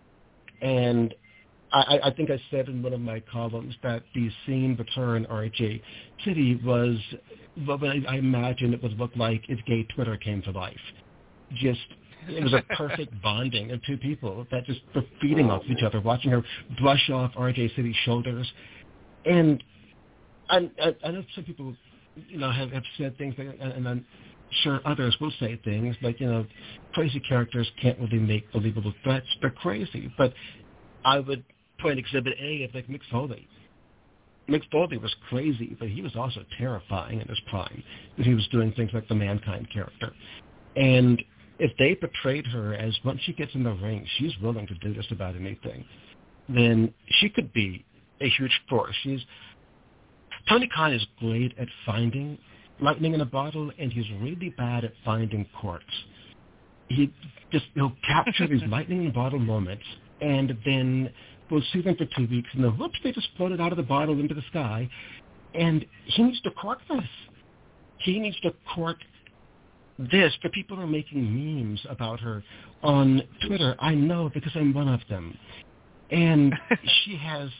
And I, I think I said in one of my columns that the scene with her and R J City was what I imagine it would look like if gay Twitter came to life. Just, it was a perfect bonding of two people that just were feeding off each other, watching her brush off R J City's shoulders. And I, I, I know some people, you know, have, have said things, like, and I'm sure others will say things like, you know, crazy characters can't really make believable threats. They're crazy. But I would point Exhibit A of like Mick Foley. Mick Foley was crazy, but he was also terrifying in his prime. He was doing things like the Mankind character. And if they portrayed her as once she gets in the ring, she's willing to do just about anything, then she could be a huge force. She's Tony Khan is great at finding lightning in a bottle, and he's really bad at finding quartz. He just he'll capture these lightning in a bottle moments, and then we'll see them for two weeks, and then whoops, they just floated out of the bottle into the sky. And he needs to cork this. He needs to cork this. The people who are making memes about her on Twitter, I know because I'm one of them. And she has...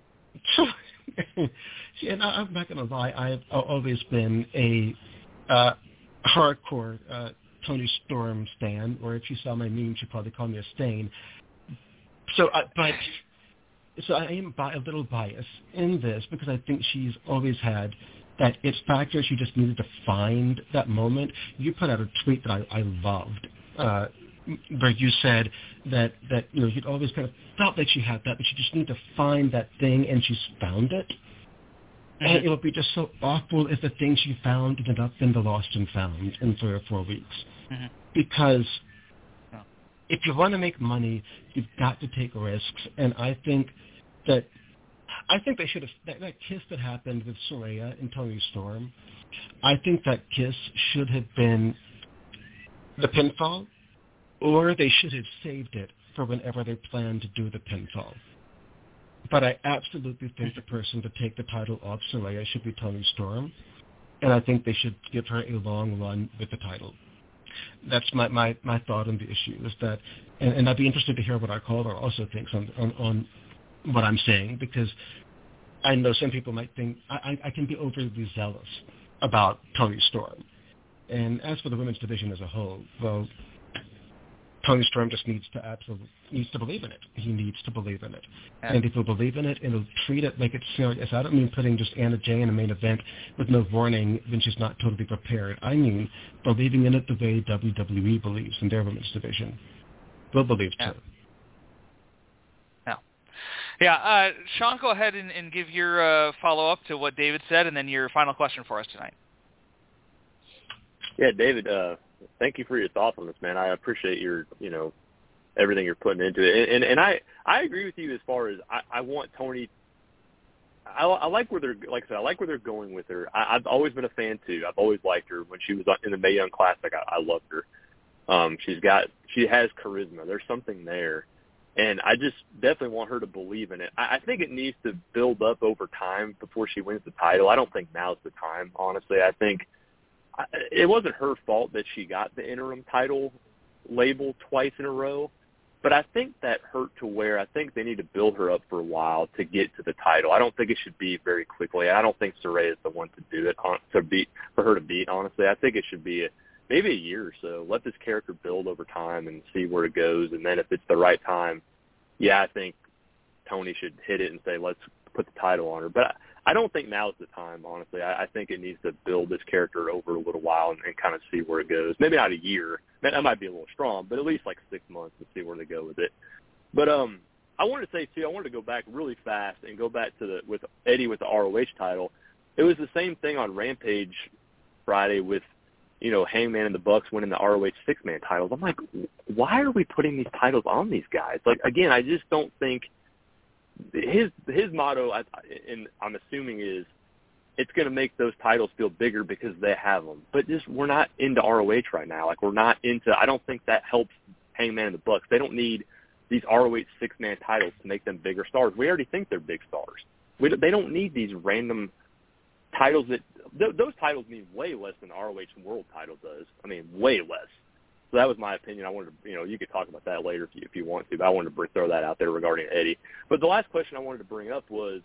she, and I, I'm not going to lie, I've always been a uh, hardcore uh, Toni Storm stan, or if she saw my meme, she'd probably call me a stain. So, uh, but so I am bi- a little biased in this because I think she's always had that it factor. She just needed to find that moment. You put out a tweet that I, I loved, uh, where you said that, that you know you'd always kind of felt like she had that, but she just needed to find that thing, and she's found it. Mm-hmm. And it would be just so awful if the thing she found ended up in the lost and found in three or four weeks. Mm-hmm. Because oh. if you want to make money, you've got to take risks, and I think that I think they should have that, that kiss that happened with Saraya and Toni Storm. I think that kiss should have been the pinfall, or they should have saved it for whenever they plan to do the pinfall. But I absolutely think the person to take the title off Saraya should be Toni Storm, and I think they should give her a long run with the title. That's my, my, my thought on the issue, is that, and, and I'd be interested to hear what our caller also thinks on, on, on what I'm saying, because I know some people might think I, I can be overly zealous about Toni Storm. And as for the women's division as a whole, well, Toni Storm just needs to absolutely needs to believe in it. He needs to believe in it. Yeah. And if he'll believe in it and he'll treat it like it's serious, I don't mean putting just Anna Jay in a main event with no warning when she's not totally prepared. I mean believing in it the way W W E believes in their women's division. We'll believe yeah. too. Yeah. Yeah. Uh, Sean, go ahead and, and give your uh, follow-up to what David said, and then your final question for us tonight. Yeah, David, uh, thank you for your thoughts on this, man. I appreciate your, you know, everything you're putting into it. And and, and I, I agree with you as far as I, I want Toni. I, I like where they're, like I said, I like where they're going with her. I, I've always been a fan too. I've always liked her. When she was in the Mae Young Classic, I, I loved her. Um, she's got, she has charisma. There's something there, and I just definitely want her to believe in it. I, I think it needs to build up over time before she wins the title. I don't think now's the time, honestly. I think it wasn't her fault that she got the interim title label twice in a row, but I think that hurt to where I think they need to build her up for a while to get to the title. I don't think it should be very quickly. I don't think Saraya is the one to do it, to beat, for her to beat, honestly. I think it should be a, maybe a year or so. Let this character build over time and see where it goes, and then if it's the right time, yeah, I think Toni should hit it and say, let's put the title on her. But I, I don't think now's the time, honestly. I, I think it needs to build this character over a little while and, and kind of see where it goes. Maybe not a year. That might be a little strong, but at least like six months to see where they go with it. But um, I wanted to say, too, I wanted to go back really fast and go back to the with Eddie with the R O H title. It was the same thing on Rampage Friday with, you know, Hangman and the Bucks winning the R O H six-man titles. I'm like, why are we putting these titles on these guys? Like, again, I just don't think – His his motto, I, and I'm assuming, is it's going to make those titles feel bigger because they have them. But just we're not into R O H right now. Like we're not into. I don't think that helps Hangman and the Bucks. They don't need these R O H six-man titles to make them bigger stars. We already think they're big stars. We, they don't need these random titles that th- those titles mean way less than the R O H World title does. I mean, way less. So that was my opinion. I wanted to, you know, you could talk about that later if you, if you want to, but I wanted to throw that out there regarding Eddie. But the last question I wanted to bring up was,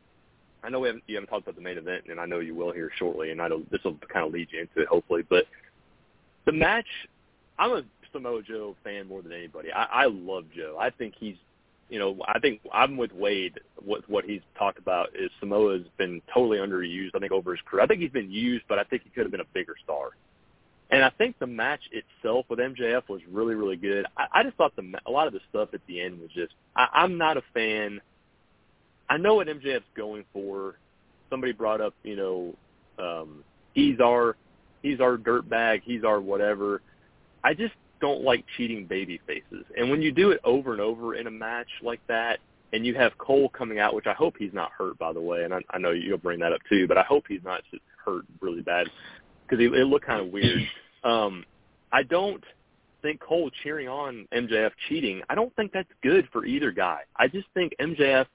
I know we haven't, you haven't talked about the main event, and I know you will here shortly, and I know this will kind of lead you into it, hopefully. But the match, I'm a Samoa Joe fan more than anybody. I, I love Joe. I think he's, you know, I think I'm with Wade. What what he's talked about is Samoa's been totally underused, I think, over his career. I think he's been used, but I think he could have been a bigger star. And I think the match itself with M J F was really, really good. I, I just thought the a lot of the stuff at the end was just I, – I'm not a fan. I know what M J F's going for. Somebody brought up, you know, um, he's our he's our dirtbag, he's our whatever. I just don't like cheating baby faces. And when you do it over and over in a match like that and you have Cole coming out, which I hope he's not hurt, by the way, and I, I know you'll bring that up too, but I hope he's not hurt really bad. Because it looked kind of weird. Um, I don't think Cole cheering on M J F cheating, I don't think that's good for either guy. I just think M J F,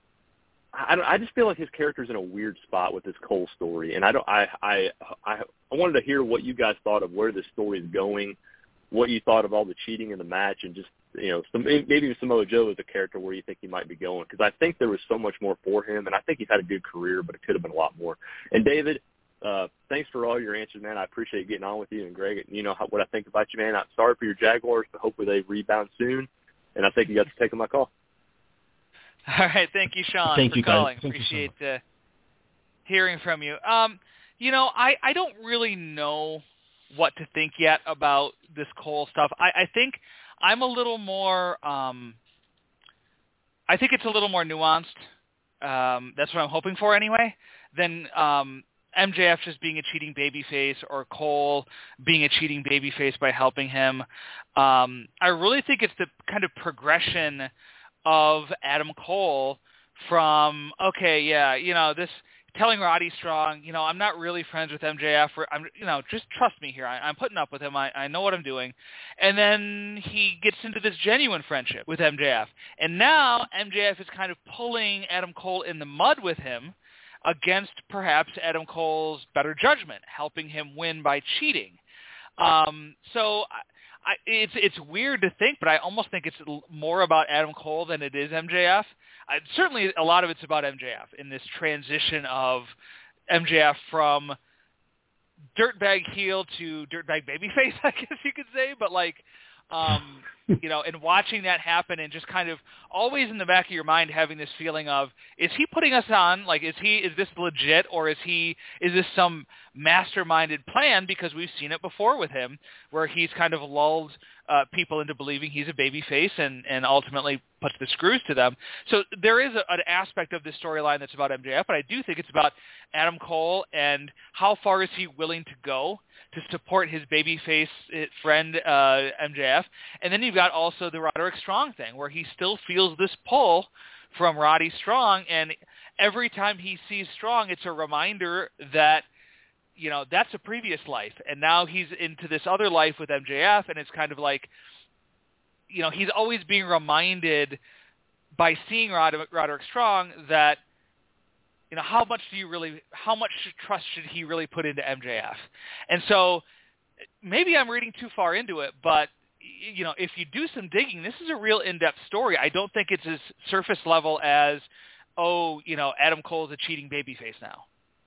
I, don't, I just feel like his character's in a weird spot with this Cole story. And I don't. I, I I I wanted to hear what you guys thought of where this story is going, what you thought of all the cheating in the match, and just, you know, some, maybe Samoa Joe is a character where you think he might be going. Because I think there was so much more for him, and I think he's had a good career, but it could have been a lot more. And David, Uh, thanks for all your answers, man. I appreciate getting on with you. And Greg, you know how, what I think about you, man. I'm sorry for your Jaguars, but hopefully they rebound soon. And I thank you guys for taking my call. All right. Thank you, Sean, Thank for you, calling. guys. Thank Appreciate you so uh, hearing from you. Um, you know, I, I don't really know what to think yet about this Cole stuff. I, I think I'm a little more um, – I think it's a little more nuanced. Um, that's what I'm hoping for anyway, than um, M J F just being a cheating babyface or Cole being a cheating babyface by helping him. Um, I really think it's the kind of progression of Adam Cole from, okay, yeah, you know, this – telling Roddy Strong, you know, I'm not really friends with M J F. Or I'm, you know, just trust me here. I, I'm putting up with him. I, I know what I'm doing. And then he gets into this genuine friendship with M J F. And now M J F is kind of pulling Adam Cole in the mud with him against perhaps Adam Cole's better judgment, helping him win by cheating. Um, so I, I, it's it's weird to think, but I almost think it's more about Adam Cole than it is M J F. I, certainly, a lot of it's about M J F in this transition of M J F from dirtbag heel to dirtbag babyface, I guess you could say. But like, um, you know, and watching that happen, and just kind of always in the back of your mind having this feeling of, is he putting us on? Like, is he is this legit, or is he is this some masterminded plan? Because we've seen it before with him, where he's kind of lulled uh, people into believing he's a babyface, and and ultimately puts the screws to them. So there is a, an aspect of this storyline that's about M J F, but I do think it's about Adam Cole and how far is he willing to go to support his babyface friend uh, M J F. And then you've got also the Roderick Strong thing, where he still feels this pull from Roddy Strong, and every time he sees Strong, it's a reminder that, you know, that's a previous life, and now he's into this other life with M J F, and it's kind of like, you know, he's always being reminded by seeing Rod- Roderick Strong that, you know, how much do you really, how much trust should he really put into M J F? And so maybe I'm reading too far into it, but, you know, if you do some digging, this is a real in-depth story. I don't think it's as surface level as, oh, you know, Adam Cole's a cheating babyface now.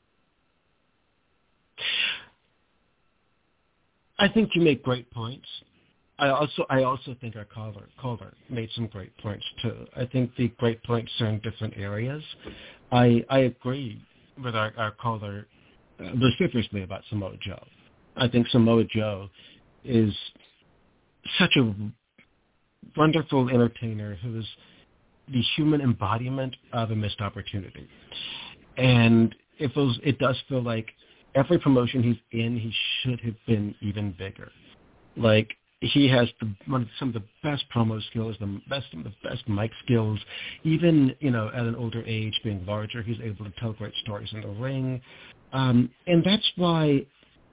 I think you make great points. I also I also think our caller caller made some great points too. I think the great points are in different areas. I I agree with our, our caller uh, vociferously about Samoa Joe. I think Samoa Joe is such a wonderful entertainer who is the human embodiment of a missed opportunity. And it feels it does feel like every promotion he's in, he should have been even bigger. Like, he has the, one of, some of the best promo skills, the best, the best mic skills. Even, you know, at an older age, being larger, he's able to tell great stories in the ring. Um, and that's why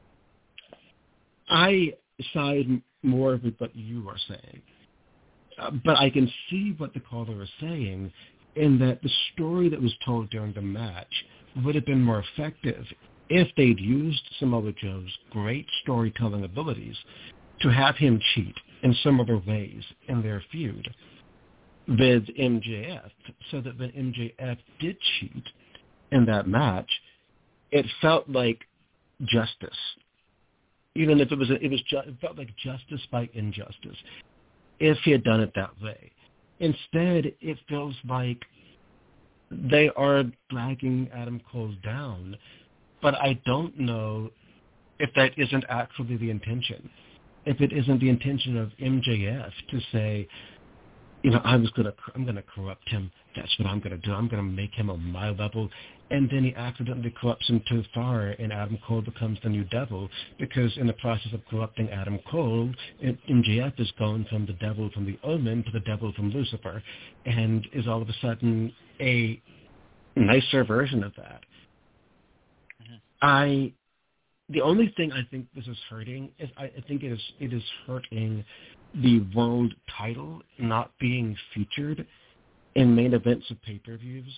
I side more with what you are saying. Uh, but I can see what the caller is saying, in that the story that was told during the match would have been more effective if they'd used Samoa Joe's great storytelling abilities to have him cheat in some other ways in their feud with M J F, so that when M J F did cheat in that match, it felt like justice. Even if it was, a, it was, ju- it felt like justice by injustice, if he had done it that way. Instead, it feels like they are dragging Adam Cole down, but I don't know if that isn't actually the intention. If it isn't the intention of M J F to say, you know, I was gonna, I'm gonna corrupt him. That's what I'm gonna do. I'm gonna make him on my level, and then he accidentally corrupts him too far, and Adam Cole becomes the new devil. Because in the process of corrupting Adam Cole, M J F is going from the devil from the Omen to the devil from Lucifer, and is all of a sudden a nicer version of that. Mm-hmm. I. The only thing I think this is hurting is I, I think it is it is hurting the world title not being featured in main events of pay-per-views.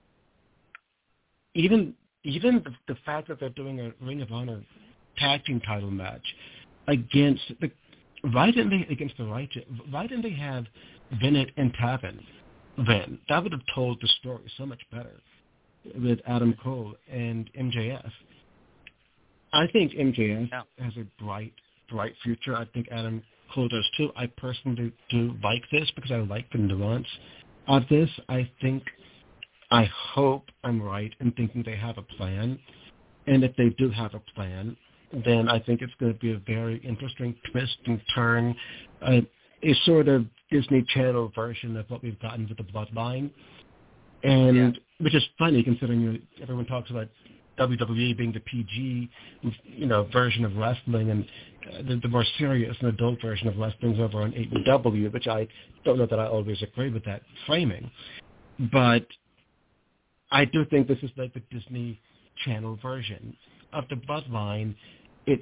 Even even the, the fact that they're doing a Ring of Honor tag team title match against the why didn't they against the Righteous? Why didn't they have Bennett and Taven then? That would have told the story so much better with Adam Cole and M J F. I think M J F yeah. has a bright, bright future. I think Adam Cole does too. I personally do like this because I like the nuance of this. I think, I hope I'm right in thinking they have a plan. And if they do have a plan, then I think it's going to be a very interesting twist and turn, uh, a sort of Disney Channel version of what we've gotten with the Bloodline. And yeah. Which is funny considering you know, everyone talks about W W E being the P G, you know, version of wrestling, and uh, the, the more serious and adult version of wrestling is over on A E W, which I don't know that I always agree with that framing. But I do think this is like the Disney Channel version of the Bloodline. It's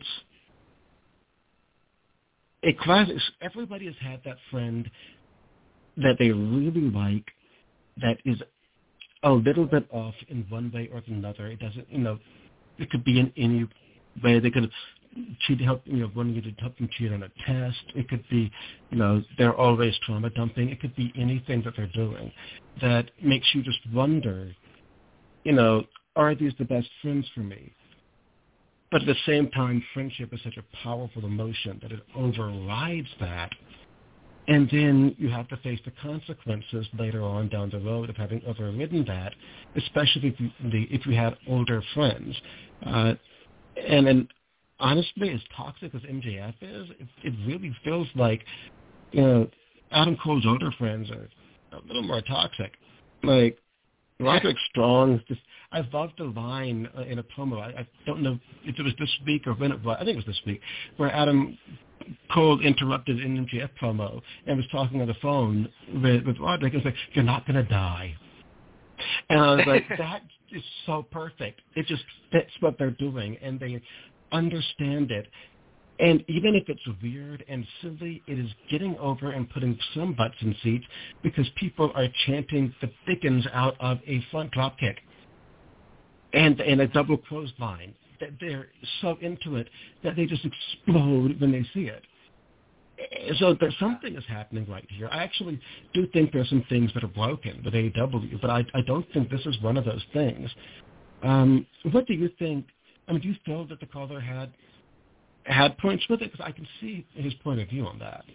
a classic. Everybody has had that friend that they really like that is a little bit off in one way or another. It doesn't, you know, it could be in any way. They could cheat, help, you know, wanting you to help them cheat on a test. It could be, you know, they're always trauma dumping. It could be anything that they're doing that makes you just wonder, you know, are these the best friends for me? But at the same time, friendship is such a powerful emotion that it overrides that. And then you have to face the consequences later on down the road of having overridden that, especially if you, the, if you had older friends. Uh, and then, honestly, as toxic as M J F is, it, it really feels like, you know, Adam Cole's older friends are a little more toxic. Like, Roderick Strong, just, I loved the line uh, in a promo. I, I don't know if it was this week or when it was. I think it was this week, where Adam Cole interrupted an M J F promo and was talking on the phone with, with Roderick and was like, "You're not going to die." And I was like, that is so perfect. It just fits what they're doing, and they understand it. And even if it's weird and silly, it is getting over and putting some butts in seats because people are chanting the dickens out of a front drop kick and, and a double clothesline. That they're so into it that they just explode when they see it. So there's something is happening right here. I actually do think there's some things that are broken with A E W, but I, I don't think this is one of those things. Um, what do you think? I mean, do you feel that the caller had had points with it? Because I can see his point of view on that.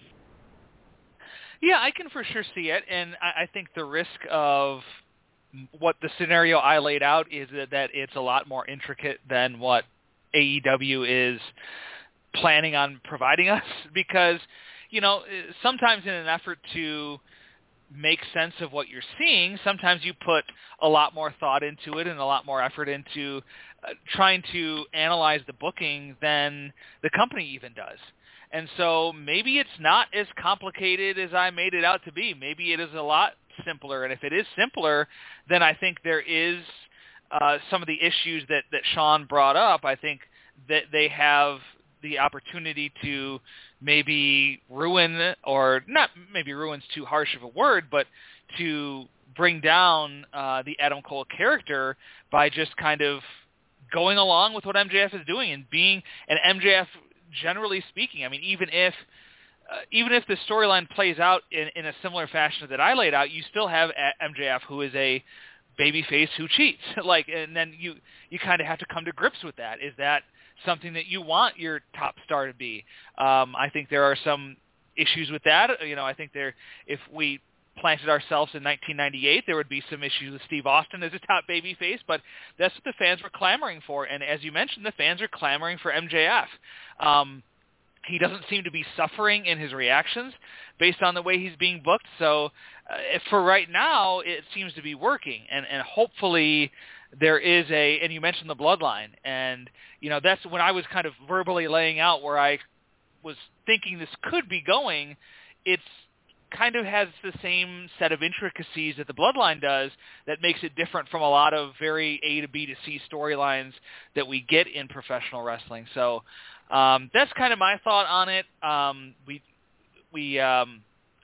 Yeah, I can for sure see it, and I, I think the risk of what the scenario I laid out is that, that it's a lot more intricate than what A E W is planning on providing us, because, you know, sometimes in an effort to make sense of what you're seeing, sometimes you put a lot more thought into it and a lot more effort into uh, trying to analyze the booking than the company even does. And so maybe it's not as complicated as I made it out to be. Maybe it is a lot simpler. And if it is simpler, then I think there is uh, some of the issues that, that Sean brought up. I think that they have the opportunity to maybe ruin, or not maybe ruin's too harsh of a word, but to bring down uh, the Adam Cole character by just kind of going along with what M J F is doing and being an M J F, generally speaking. I mean, even if uh, even if the storyline plays out in, in a similar fashion that I laid out, you still have M J F who is a babyface who cheats. Like, and then you you kind of have to come to grips with that. Is that something that you want your top star to be? Um, I think there are some issues with that. You know, I think there, if we planted ourselves in nineteen ninety-eight, there would be some issues with Steve Austin as a top babyface, but that's what the fans were clamoring for. And as you mentioned, the fans are clamoring for M J F. Um, he doesn't seem to be suffering in his reactions based on the way he's being booked. So uh, for right now, it seems to be working. And, and hopefully there is a, and you mentioned the bloodline, and, you know, that's when I was kind of verbally laying out where I was thinking this could be going. It's kind of has the same set of intricacies that the bloodline does that makes it different from a lot of very A to B to C storylines that we get in professional wrestling. So um, that's kind of my thought on it. Um, we, we um,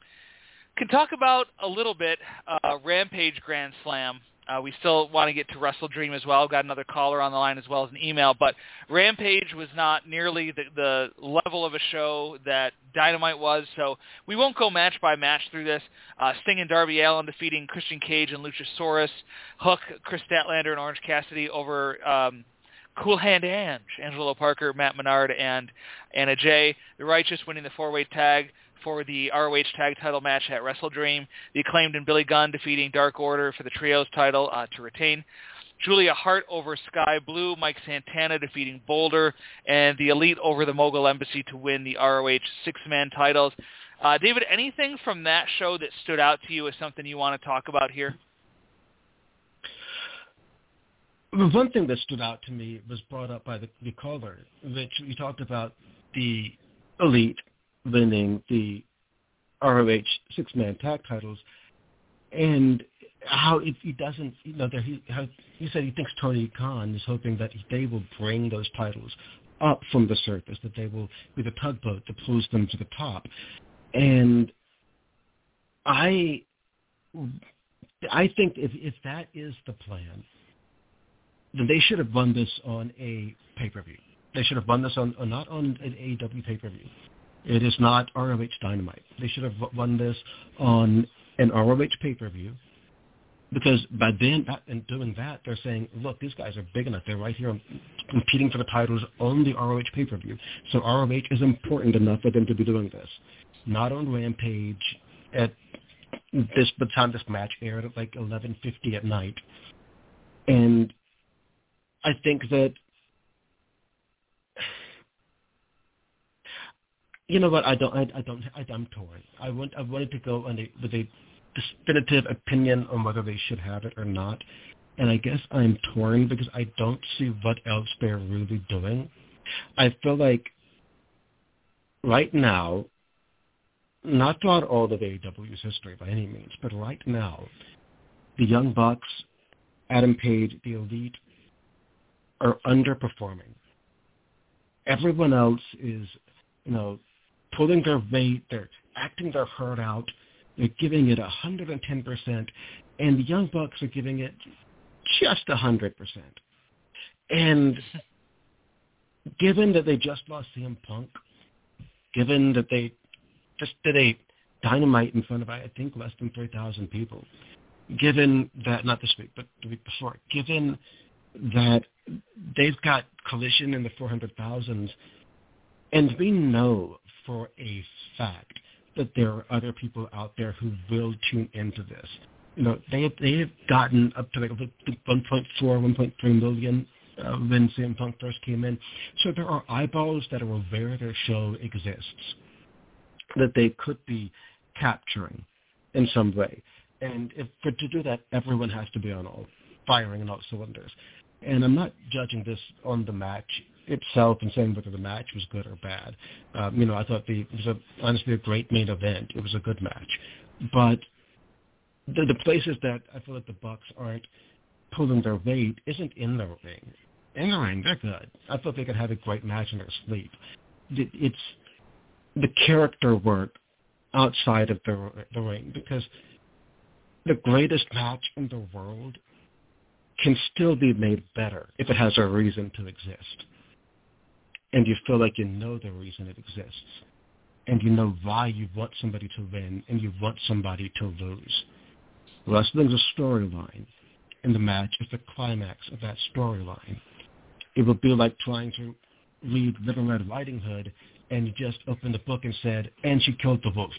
can talk about a little bit uh, Rampage Grand Slam. Uh, we still want to get to Wrestle Dream as well. We've got another caller on the line as well as an email. But Rampage was not nearly the, the level of a show that Dynamite was, so we won't go match by match through this. Uh, Sting and Darby Allin defeating Christian Cage and Luchasaurus. Hook, Chris Statlander, and Orange Cassidy over um, Cool Hand Ange, Angelo Parker, Matt Menard, and Anna Jay. The Righteous winning the four-way tag. for the R O H Tag Title match at Wrestle Dream. The Acclaimed and Billy Gunn defeating Dark Order for the Trios title uh, to retain. Julia Hart over Sky Blue, Mike Santana defeating Boulder, and the Elite over the Mogul Embassy to win the R O H six-man titles. Uh, David, anything from that show that stood out to you as something you want to talk about here? The one thing that stood out to me was brought up by the, the caller, which you talked about the Elite winning the R O H six-man tag titles, and how it, he doesn't, you know, he, how, he said he thinks Tony Khan is hoping that they will bring those titles up from the surface, that they will be the tugboat that pulls them to the top. And I, I think if, if that is the plan, then they should have won this on a pay-per-view. They should have won this on, on not on an A E W pay-per-view. It is not R O H Dynamite. They should have won this on an R O H pay-per-view, because by then, in doing that, they're saying, look, these guys are big enough. They're right here competing for the titles on the R O H pay-per-view. So R O H is important enough for them to be doing this. Not on Rampage at this, by the time this match aired at like eleven fifty at night. And I think that, you know what, I don't, I, I don't, I, I'm torn. I want, I wanted to go on a, with a definitive opinion on whether they should have it or not, and I guess I'm torn because I don't see what else they're really doing. I feel like right now, not throughout all of A E W's history by any means, but right now, the Young Bucks, Adam Page, the Elite, are underperforming. Everyone else is, you know, pulling their weight, they're acting their heart out, they're giving it one hundred ten percent, and the Young Bucks are giving it just one hundred percent. And given that they just lost C M Punk, given that they just did a Dynamite in front of, I think, less than three thousand people, given that, not this week, but the week before, given that they've got Collision in the four hundred thousands, and we know for a fact that there are other people out there who will tune into this. You know, they have, they have gotten up to like one point four, one point three million uh, when C M Punk first came in. So there are eyeballs that are aware their show exists, that they could be capturing in some way. And if, for to do that, everyone has to be on all, firing on all cylinders. And I'm not judging this on the match itself and saying whether the match was good or bad. Um, you know, I thought the, it was a, honestly a great main event. It was a good match. But the, the places that I feel like the Bucks aren't pulling their weight isn't in the ring. In the ring, they're good. I thought they could have a great match in their sleep. It, it's the character work outside of the, the ring, because the greatest match in the world can still be made better if it has a reason to exist. And you feel like you know the reason it exists. And you know why you want somebody to win and you want somebody to lose. Wrestling's a storyline, and the match is the climax of that storyline. It would be like trying to read Little Red Riding Hood and you just opened the book and said, and she killed the wolf.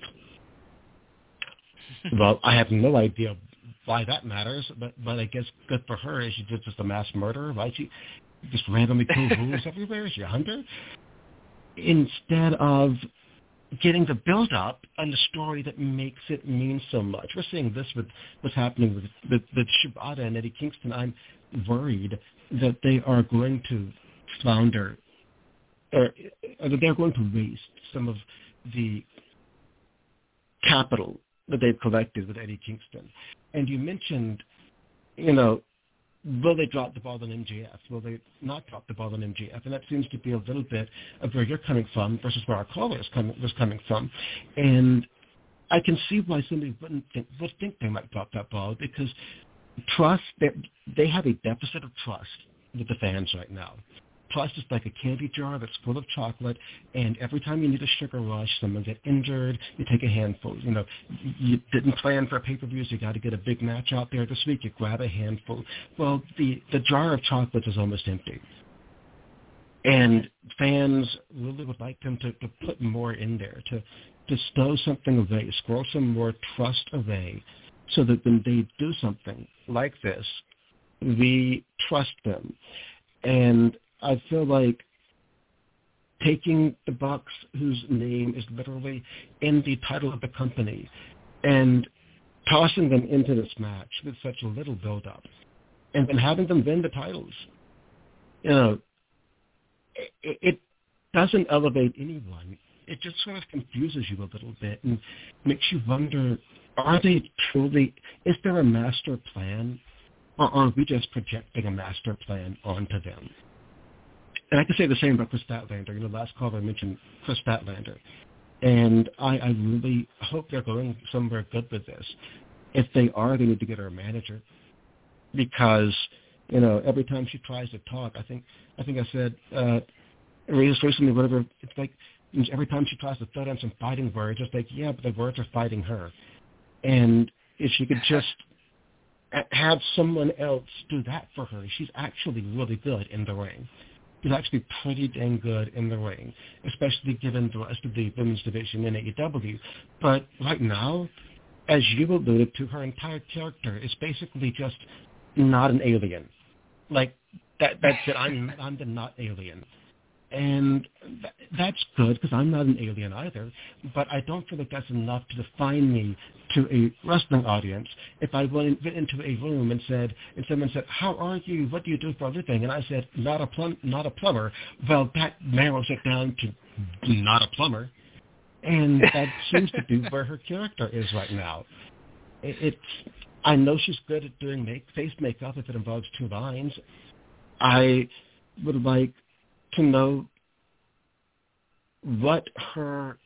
Well, I have no idea why that matters, but but I guess good for her. Is she just a mass murderer? Right? She just randomly kills wolves everywhere? Is she a hunter? Instead of getting the build-up and the story that makes it mean so much. We're seeing this with what's happening with, with, with Shibata and Eddie Kingston. I'm worried that they are going to flounder, or, or that they're going to waste some of the capital that they've collected with Eddie Kingston. And you mentioned, you know, will they drop the ball on M J F? Will they not drop the ball on M J F? And that seems to be a little bit of where you're coming from versus where our caller is coming, was coming from. And I can see why somebody wouldn't think, would think they might drop that ball, because trust, they, they have a deficit of trust with the fans right now. Trust is like a candy jar that's full of chocolate, and every time you need a sugar rush, someone gets injured, you take a handful. You know, you didn't plan for pay-per-views, you got to get a big match out there this week, you grab a handful. Well, the, the jar of chocolates is almost empty. And fans really would like them to, to put more in there, to to stow something away, squirrel some more trust away, so that when they do something like this, we trust them. And I feel like taking the Bucks, whose name is literally in the title of the company, and tossing them into this match with such a little build-up, and then having them win the titles, you know, it, it doesn't elevate anyone. It just sort of confuses you a little bit and makes you wonder, are they truly, is there a master plan, or are we just projecting a master plan onto them? And I can say the same about Chris Statlander. You know, last call I mentioned Chris Statlander. And I, I really hope they're going somewhere good with this. If they are, they need to get her a manager. Because, you know, every time she tries to talk, I think I think I said, uh, recently, whatever, it's like every time she tries to throw down some fighting words, it's like, yeah, but the words are fighting her. And if she could just have someone else do that for her, she's actually really good in the ring. She's actually pretty dang good in the ring, especially given the rest of the women's division in A E W. But right now, as you alluded to, her entire character is basically just not an alien. Like, that, that's it. I'm, I'm the not alien. And th- that's good, because I'm not an alien either, but I don't feel like that's enough to define me to a wrestling audience. If I went into a room and said, and someone said, how are you, what do you do for a living? And I said, not a plum, not a plumber, well, that narrows it down to not a plumber. And that seems to be where her character is right now. It, it's, I know she's good at doing make, face makeup if it involves two lines. I would like to know what her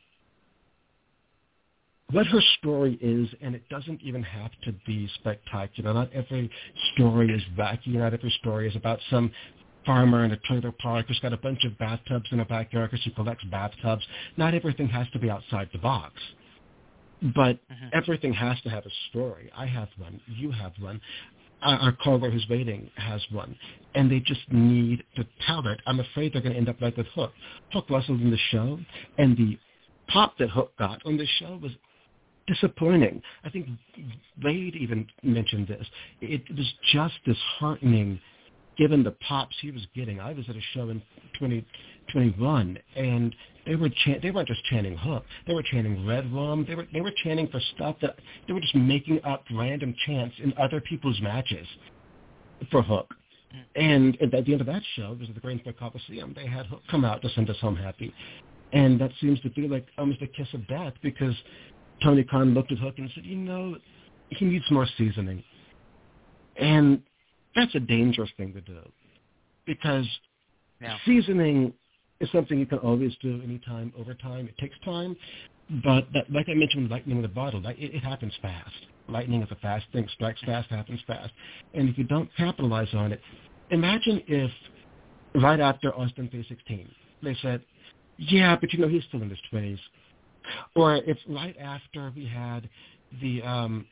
what her story is, and it doesn't even have to be spectacular. Not every story is wacky. Not every story is about some farmer in a trailer park who's got a bunch of bathtubs in a backyard because he collects bathtubs. Not everything has to be outside the box. But mm-hmm. everything has to have a story. I have one. You have one. Our caller who's waiting has one. And they just need to tell it. I'm afraid they're going to end up like with Hook. Hook wrestled in the show, and the pop that Hook got on the show was disappointing. I think Wade even mentioned this. It was just disheartening given the pops he was getting. I was at a show in twenty twenty-one, and they were chant- they weren't just chanting Hook. They were chanting Red Rum. They were they were chanting for stuff that they were just making up random chants in other people's matches for Hook. And at the end of that show, it was at the Greensboro Coliseum. They had Hook come out to send us home happy, and that seems to be like almost a kiss of death, because Tony Khan looked at Hook and said, you know, he needs more seasoning, and that's a dangerous thing to do, because yeah. seasoning is something you can always do anytime, over time. It takes time, but that, like I mentioned with lightning in the bottle, like, it, it happens fast. Lightning is a fast thing, strikes fast, happens fast. And if you don't capitalize on it, imagine if right after Austin three sixteen, they said, yeah, but you know, he's still in his twenties. Or if right after we had the, um,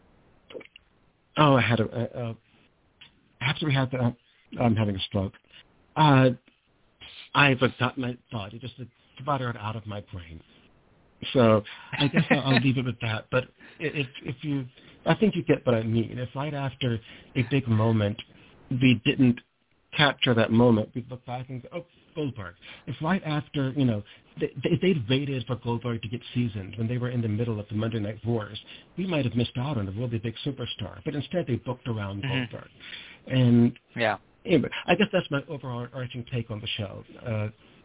oh, I had a, a, a after we had the, uh, I'm having a stroke. Uh, I forgot my thought. It just fluttered out of my brain. So I guess I'll, I'll leave it with that. But if if you, I think you get what I mean. If right after a big moment we didn't capture that moment, we'd look back and go, oh, Goldberg. If right after, you know, they, they, they'd waited for Goldberg to get seasoned when they were in the middle of the Monday Night Wars, we might have missed out on a really big superstar. But instead they booked around mm-hmm. Goldberg. And yeah. Anyway, I guess that's my overarching take on the show. Uh,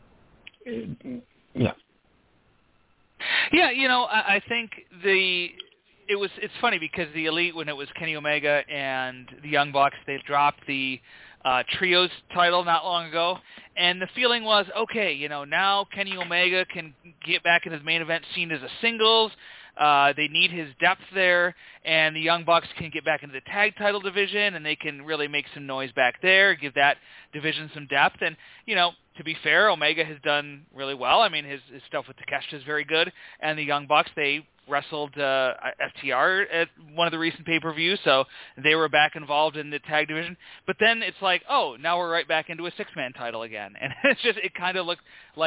yeah. Yeah, you know, I, I think the it was it's funny because the Elite, when it was Kenny Omega and the Young Bucks, they dropped the uh, Trios title not long ago, and the feeling was, okay, you know, now Kenny Omega can get back in his main event scene as a singles. Uh, they need his depth there, and the Young Bucks can get back into the tag title division, and they can really make some noise back there, give that division some depth. And, you know, to be fair, Omega has done really well. I mean, his, his stuff with Takeshita is very good, and the Young Bucks, they wrestled uh, F T R at one of the recent pay-per-views, so they were back involved in the tag division. But then it's like, oh, now we're right back into a six-man title again. And it's just, it kind of looked like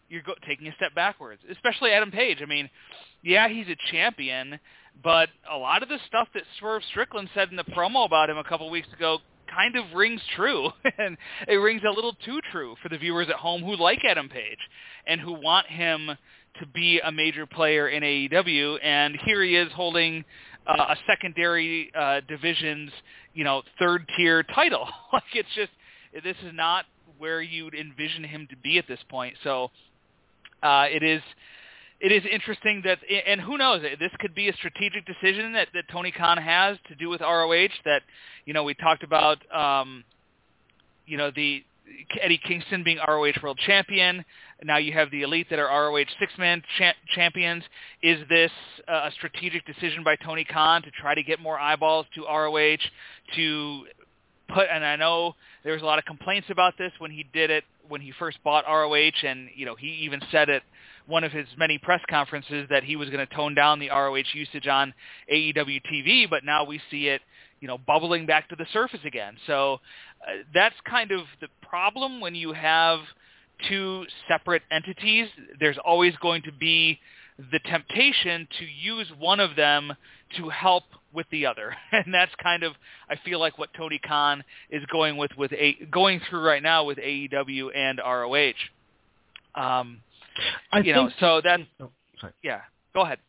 you're go- taking a step backwards, especially Adam Page. I mean, yeah, he's a champion, but a lot of the stuff that Swerve Strickland said in the promo about him a couple weeks ago kind of rings true, and it rings a little too true for the viewers at home who like Adam Page and who want him to be a major player in A E W, and here he is holding uh, a secondary uh, division's, you know, third-tier title. Like, it's just, this is not where you'd envision him to be at this point. So uh, it is it is interesting that, and who knows, this could be a strategic decision that, that Tony Khan has to do with R O H that, you know, we talked about, um, you know, the Eddie Kingston being R O H World Champion. Now you have the Elite that are R O H six-man cha- champions. Is this uh, a strategic decision by Tony Khan to try to get more eyeballs to R O H, to put, and I know there was a lot of complaints about this when he did it, when he first bought R O H, and, you know, he even said at one of his many press conferences that he was going to tone down the R O H usage on A E W T V, but now we see it, you know, bubbling back to the surface again. So uh, that's kind of the problem when you have two separate entities. There's always going to be the temptation to use one of them to help with the other, and that's kind of, I feel like, what Tony Khan is going with with a, going through right now with A E W and R O H. Um, I you think, know, so that's oh, sorry. yeah. Go ahead.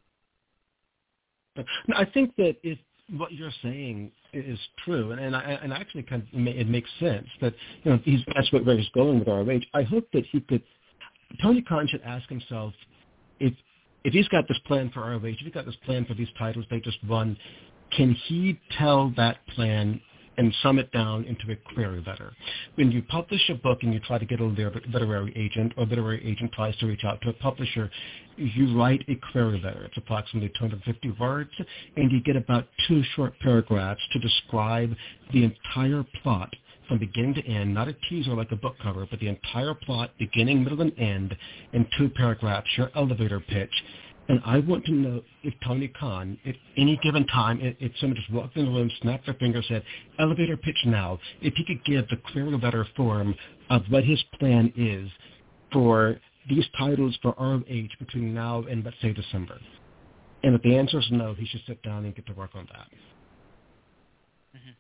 No, I think that if what you're saying is true, and and, I, and actually kind of it makes sense that, you know, he's, that's what where he's going with R O H. I hope that he could. Tony Khan should ask himself if if he's got this plan for R O H, if he's got this plan for these titles they just won, can he tell that plan and sum it down into a query letter? When you publish a book and you try to get a literary agent, or a literary agent tries to reach out to a publisher, you write a query letter. It's approximately two hundred fifty words, and you get about two short paragraphs to describe the entire plot from beginning to end, not a teaser like a book cover, but the entire plot, beginning, middle, and end, in two paragraphs, your elevator pitch. And I want to know if Tony Khan, at any given time, if, if someone just walked in the room, snapped their finger, said, elevator pitch now, if he could give the query letter form of what his plan is for these titles for R O H between now and, let's say, December. And if the answer is no, he should sit down and get to work on that. Mm-hmm.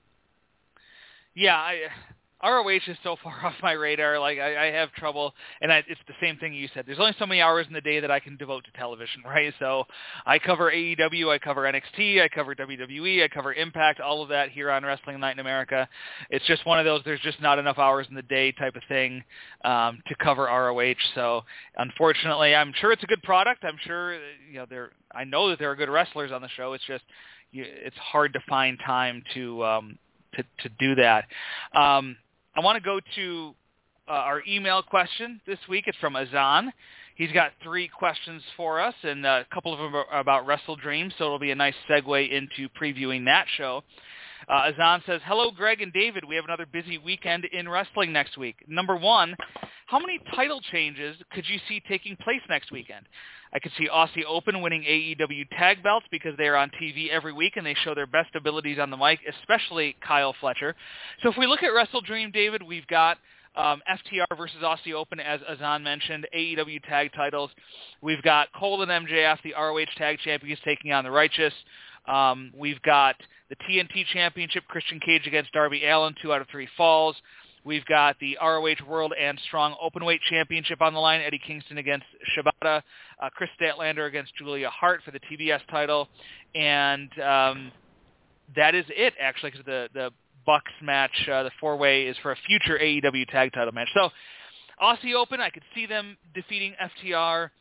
Yeah, I, R O H is so far off my radar. Like, I, I have trouble, and I, it's the same thing you said. There's only so many hours in the day that I can devote to television, right? So I cover A E W, I cover N X T, I cover W W E, I cover Impact, all of that here on Wrestling Night in America. It's just one of those, there's just not enough hours in the day type of thing um, to cover R O H. So unfortunately, I'm sure it's a good product. I'm sure, you know, there. I know that there are good wrestlers on the show. It's just, you, it's hard to find time to um, to, to do that. Um, I want to go to uh, our email question this week. It's from Azan. He's got three questions for us, and uh, a couple of them are about Wrestle Dream, so it'll be a nice segue into previewing that show. Uh, Azan says, hello, Greg and David. We have another busy weekend in wrestling next week. Number one, how many title changes could you see taking place next weekend? I could see Aussie Open winning A E W tag belts because they are on T V every week and they show their best abilities on the mic, especially Kyle Fletcher. So if we look at Wrestle Dream, David, we've got um, F T R versus Aussie Open, as Azan mentioned, A E W tag titles. We've got Cole and M J F, the R O H tag champions, taking on the Righteous. Um, we've got the T N T Championship, Christian Cage against Darby Allin, two out of three falls. We've got the R O H World and Strong Openweight Championship on the line, Eddie Kingston against Shibata, uh, Chris Statlander against Julia Hart for the T B S title, and um, that is it, actually, because the, the Bucks match, uh, the four-way, is for a future A E W tag title match. So Aussie Open, I could see them defeating F T R.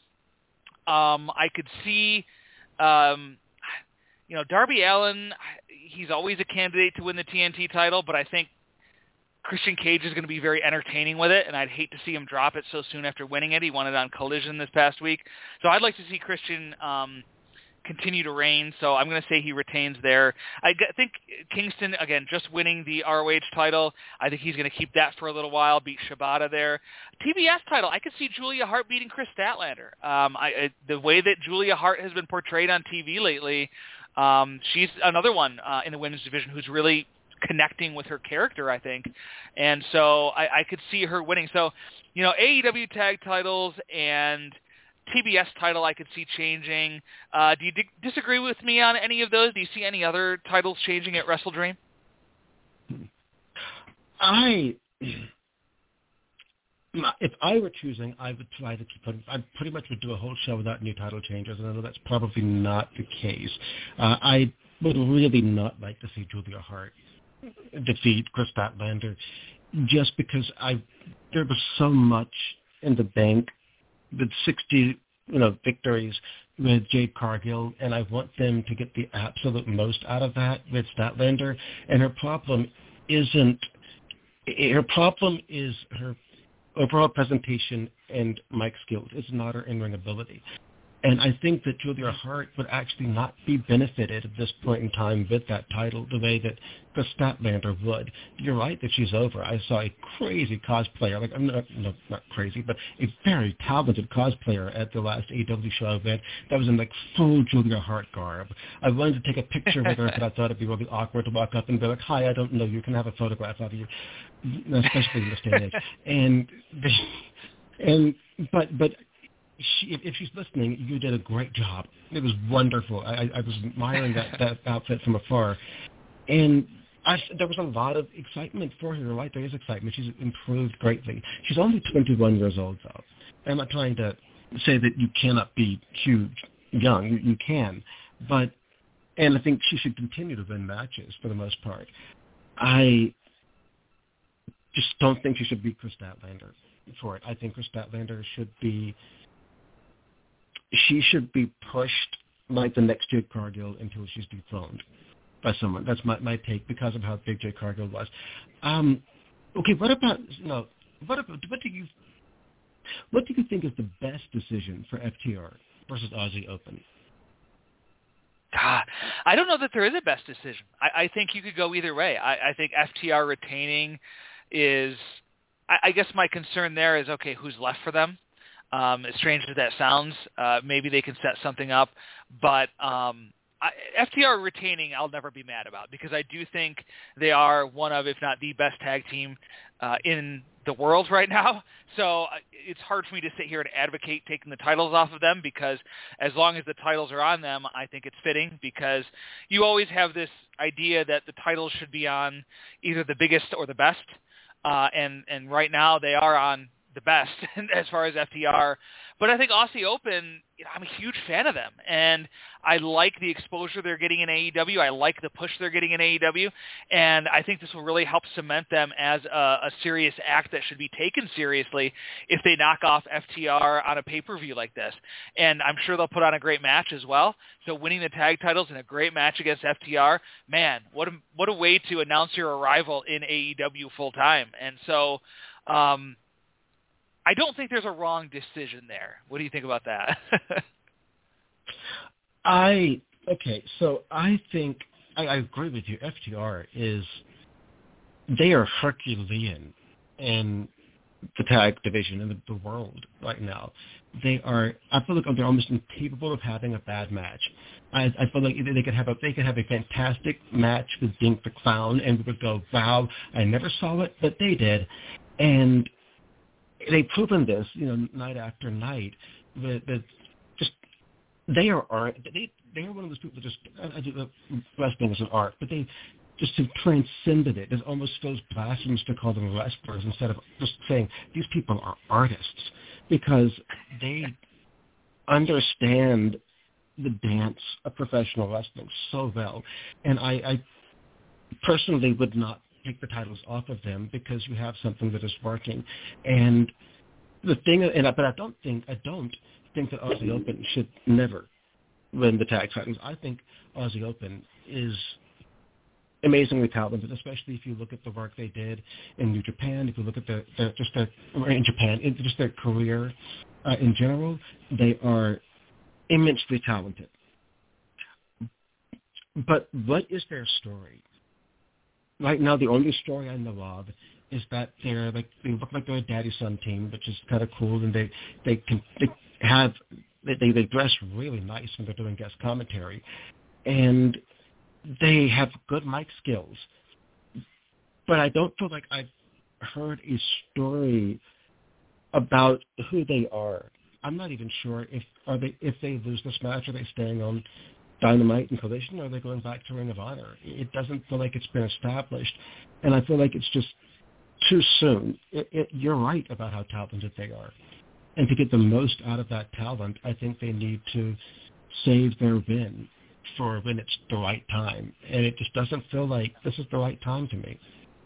Um, I could see... Um, You know, Darby Allin, he's always a candidate to win the T N T title, but I think Christian Cage is going to be very entertaining with it, and I'd hate to see him drop it so soon after winning it. He won it on Collision this past week. So I'd like to see Christian um, continue to reign, so I'm going to say he retains there. I think Kingston, again, just winning the R O H title, I think he's going to keep that for a little while, beat Shibata there. T B S title, I could see Julia Hart beating Chris Statlander. Um, I, I, the way that Julia Hart has been portrayed on T V lately, Um, she's another one uh, in the women's division who's really connecting with her character, I think. And so I, I could see her winning. So, you know, A E W tag titles and T B S title I could see changing. Uh, do you di- disagree with me on any of those? Do you see any other titles changing at WrestleDream? I, if I were choosing, I would try to keep. I pretty much would do a whole show without new title changes, and I know that's probably not the case. Uh, I would really not like to see Julia Hart defeat Kris Statlander, just because I there was so much in the bank with sixty, you know, victories with Jade Cargill, and I want them to get the absolute most out of that with Statlander. And her problem isn't. Her problem is her overall presentation and mic skills. It's not her in-ring ability. And I think that Julia Hart would actually not be benefited at this point in time with that title the way that Kris Statlander would. You're right that she's over. I saw a crazy cosplayer, like I'm not, no, not crazy, but a very talented cosplayer at the last A E W show event that was in like full Julia Hart garb. I wanted to take a picture with her, but I thought it'd be really awkward to walk up and be like, "Hi, I don't know you. Can I have a photograph of you?" Especially in this day and age. And and but but. She, if, if she's listening, you did a great job. It was wonderful. I, I was admiring that, that outfit from afar. And I, there was a lot of excitement for her. You're right, there is excitement. She's improved greatly. She's only twenty-one years old, though. I'm not trying to say that you cannot be huge young. You, you can. But, and I think she should continue to win matches for the most part. I just don't think she should beat Kris Statlander for it. I think Kris Statlander should be... She should be pushed like the next Jade Cargill until she's dethroned by someone. That's my, my take because of how big Jade Cargill was. Um, okay, what about you know what about what do you what do you think is the best decision for F T R versus Aussie Open? God, I don't know that there is a best decision. I, I think you could go either way. I, I think F T R retaining is. I, I guess my concern there is okay, who's left for them? Um, as strange as that sounds, uh, maybe they can set something up. But um, I, F T R retaining, I'll never be mad about because I do think they are one of, if not the best tag team uh, in the world right now. So it's hard for me to sit here and advocate taking the titles off of them because as long as the titles are on them, I think it's fitting because you always have this idea that the titles should be on either the biggest or the best. Uh, and, and right now they are on the best as far as F T R. But I think Aussie Open, you know, I'm a huge fan of them. And I like the exposure they're getting in A E W. I like the push they're getting in A E W. And I think this will really help cement them as a, a serious act that should be taken seriously if they knock off F T R on a pay-per-view like this. And I'm sure they'll put on a great match as well. So winning the tag titles in a great match against F T R, man, what a, what a way to announce your arrival in A E W full-time. And so, um, I don't think there's a wrong decision there. What do you think about that? I okay, so I think I, I agree with you. F T R is they are Herculean in the tag division in the, the world right now. They are. I feel like they're almost incapable of having a bad match. I, I feel like they could have a they could have a fantastic match with Dink the Clown, and we would go, "Wow, I never saw it, but they did," and they've proven this, you know, night after night. That, that just they are art. They they are one of those people that just I do wrestling as an art, but they just have transcended it. It almost feels blasphemous to call them wrestlers instead of just saying these people are artists because they understand the dance of professional wrestling so well. And I, I personally would not take the titles off of them because you have something that is working. And the thing, and I, but I don't think I don't think that Aussie Open should never win the tag titles. I think Aussie Open is amazingly talented, especially if you look at the work they did in New Japan. If you look at the, the just their in Japan, in just their career uh, in general, they are immensely talented. But what is their story? Right now, the only story I know of is that they're like they look like they're a daddy-son team, which is kind of cool, and they they can they have they they dress really nice when they're doing guest commentary, and they have good mic skills. but I don't feel like I've heard a story about who they are. I'm not even sure if are they if they lose this match, are they staying on Dynamite and Collision, or are they going back to Ring of Honor? It doesn't feel like it's been established, and I feel like it's just too soon. It, it, you're right about how talented they are. And to get the most out of that talent, I think they need to save their win for when it's the right time. And it just doesn't feel like this is the right time to me.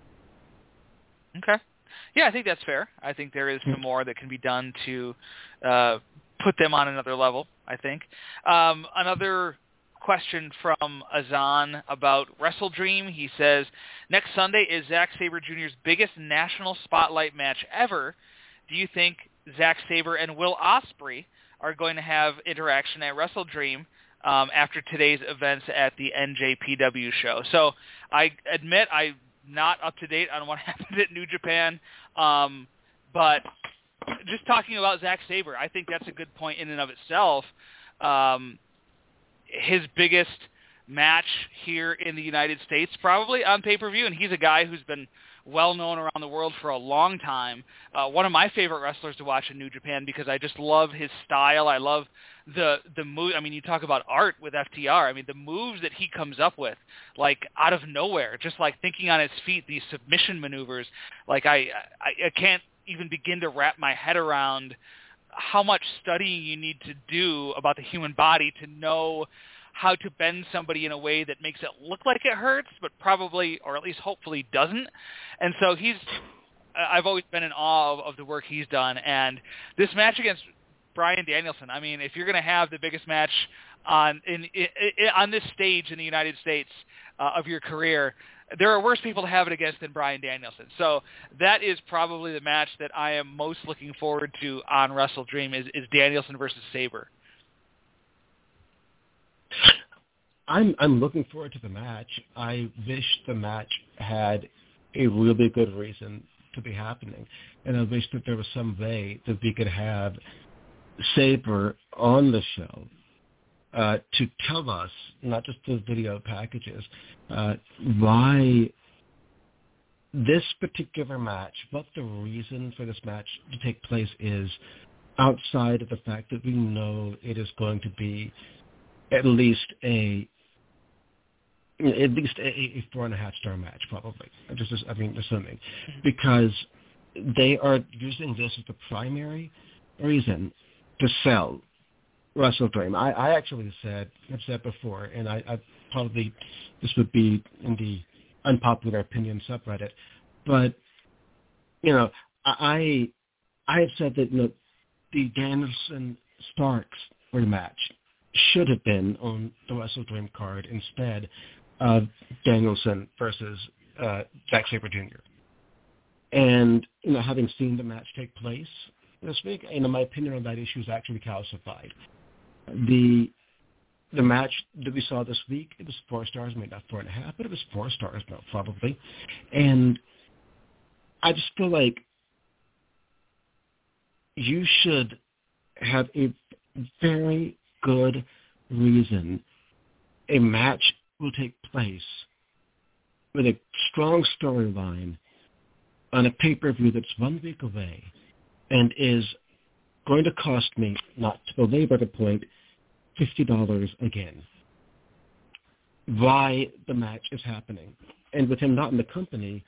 Okay. Yeah, I think that's fair. I think there is some more that can be done to uh, put them on another level, I think. Um, another question from Azan about WrestleDream. He says, next Sunday is Zack Sabre Junior's biggest national spotlight match ever. Do you think Zack Sabre and Will Ospreay are going to have interaction at WrestleDream um, after today's events at the N J P W show? So I admit I'm not up to date on what happened at New Japan, um, but just talking about Zack Sabre, I think that's a good point in and of itself. Um, his biggest match here in the United States, probably on pay-per-view, and he's a guy who's been well-known around the world for a long time. Uh, one of my favorite wrestlers to watch in New Japan because I just love his style. I love the the move. I mean, you talk about art with F T R. I mean, the moves that he comes up with, like out of nowhere, just like thinking on his feet, these submission maneuvers. Like I, I, I can't even begin to wrap my head around how much studying you need to do about the human body to know how to bend somebody in a way that makes it look like it hurts, but probably, or at least hopefully doesn't. And so he's, I've always been in awe of, of the work he's done. And this match against Bryan Danielson, I mean, if you're going to have the biggest match on in, in, in on this stage in the United States uh, of your career, there are worse people to have it against than Bryan Danielson. So that is probably the match that I am most looking forward to on WrestleDream is, is Danielson versus Sabre. I'm I'm looking forward to the match. I wish the match had a really good reason to be happening, and I wish that there was some way that we could have Sabre on the show uh, to tell us, not just the video packages, uh, why this particular match, what the reason for this match to take place is, outside of the fact that we know it is going to be at least a at least a, a four and a half star match, probably. I'm just, I mean, assuming, because they are using this as the primary reason to sell WrestleDream. I, I actually said, I've said before, and I, I probably this would be in the unpopular opinion subreddit, but you know, I I have said that you know, the Danielson Starks rematch should have been on the WrestleDream card instead of Danielson versus uh, Zack Sabre Junior And you know, having seen the match take place this week, you know, my opinion on that issue is actually calcified. The the match that we saw this week, it was four stars, maybe not four and a half, but it was four stars, no, probably. And I just feel like you should have a very good reason a match will take place with a strong storyline on a pay-per-view that's one week away and is going to cost me, not to belabor the point, fifty dollars again. Why the match is happening. And with him not in the company,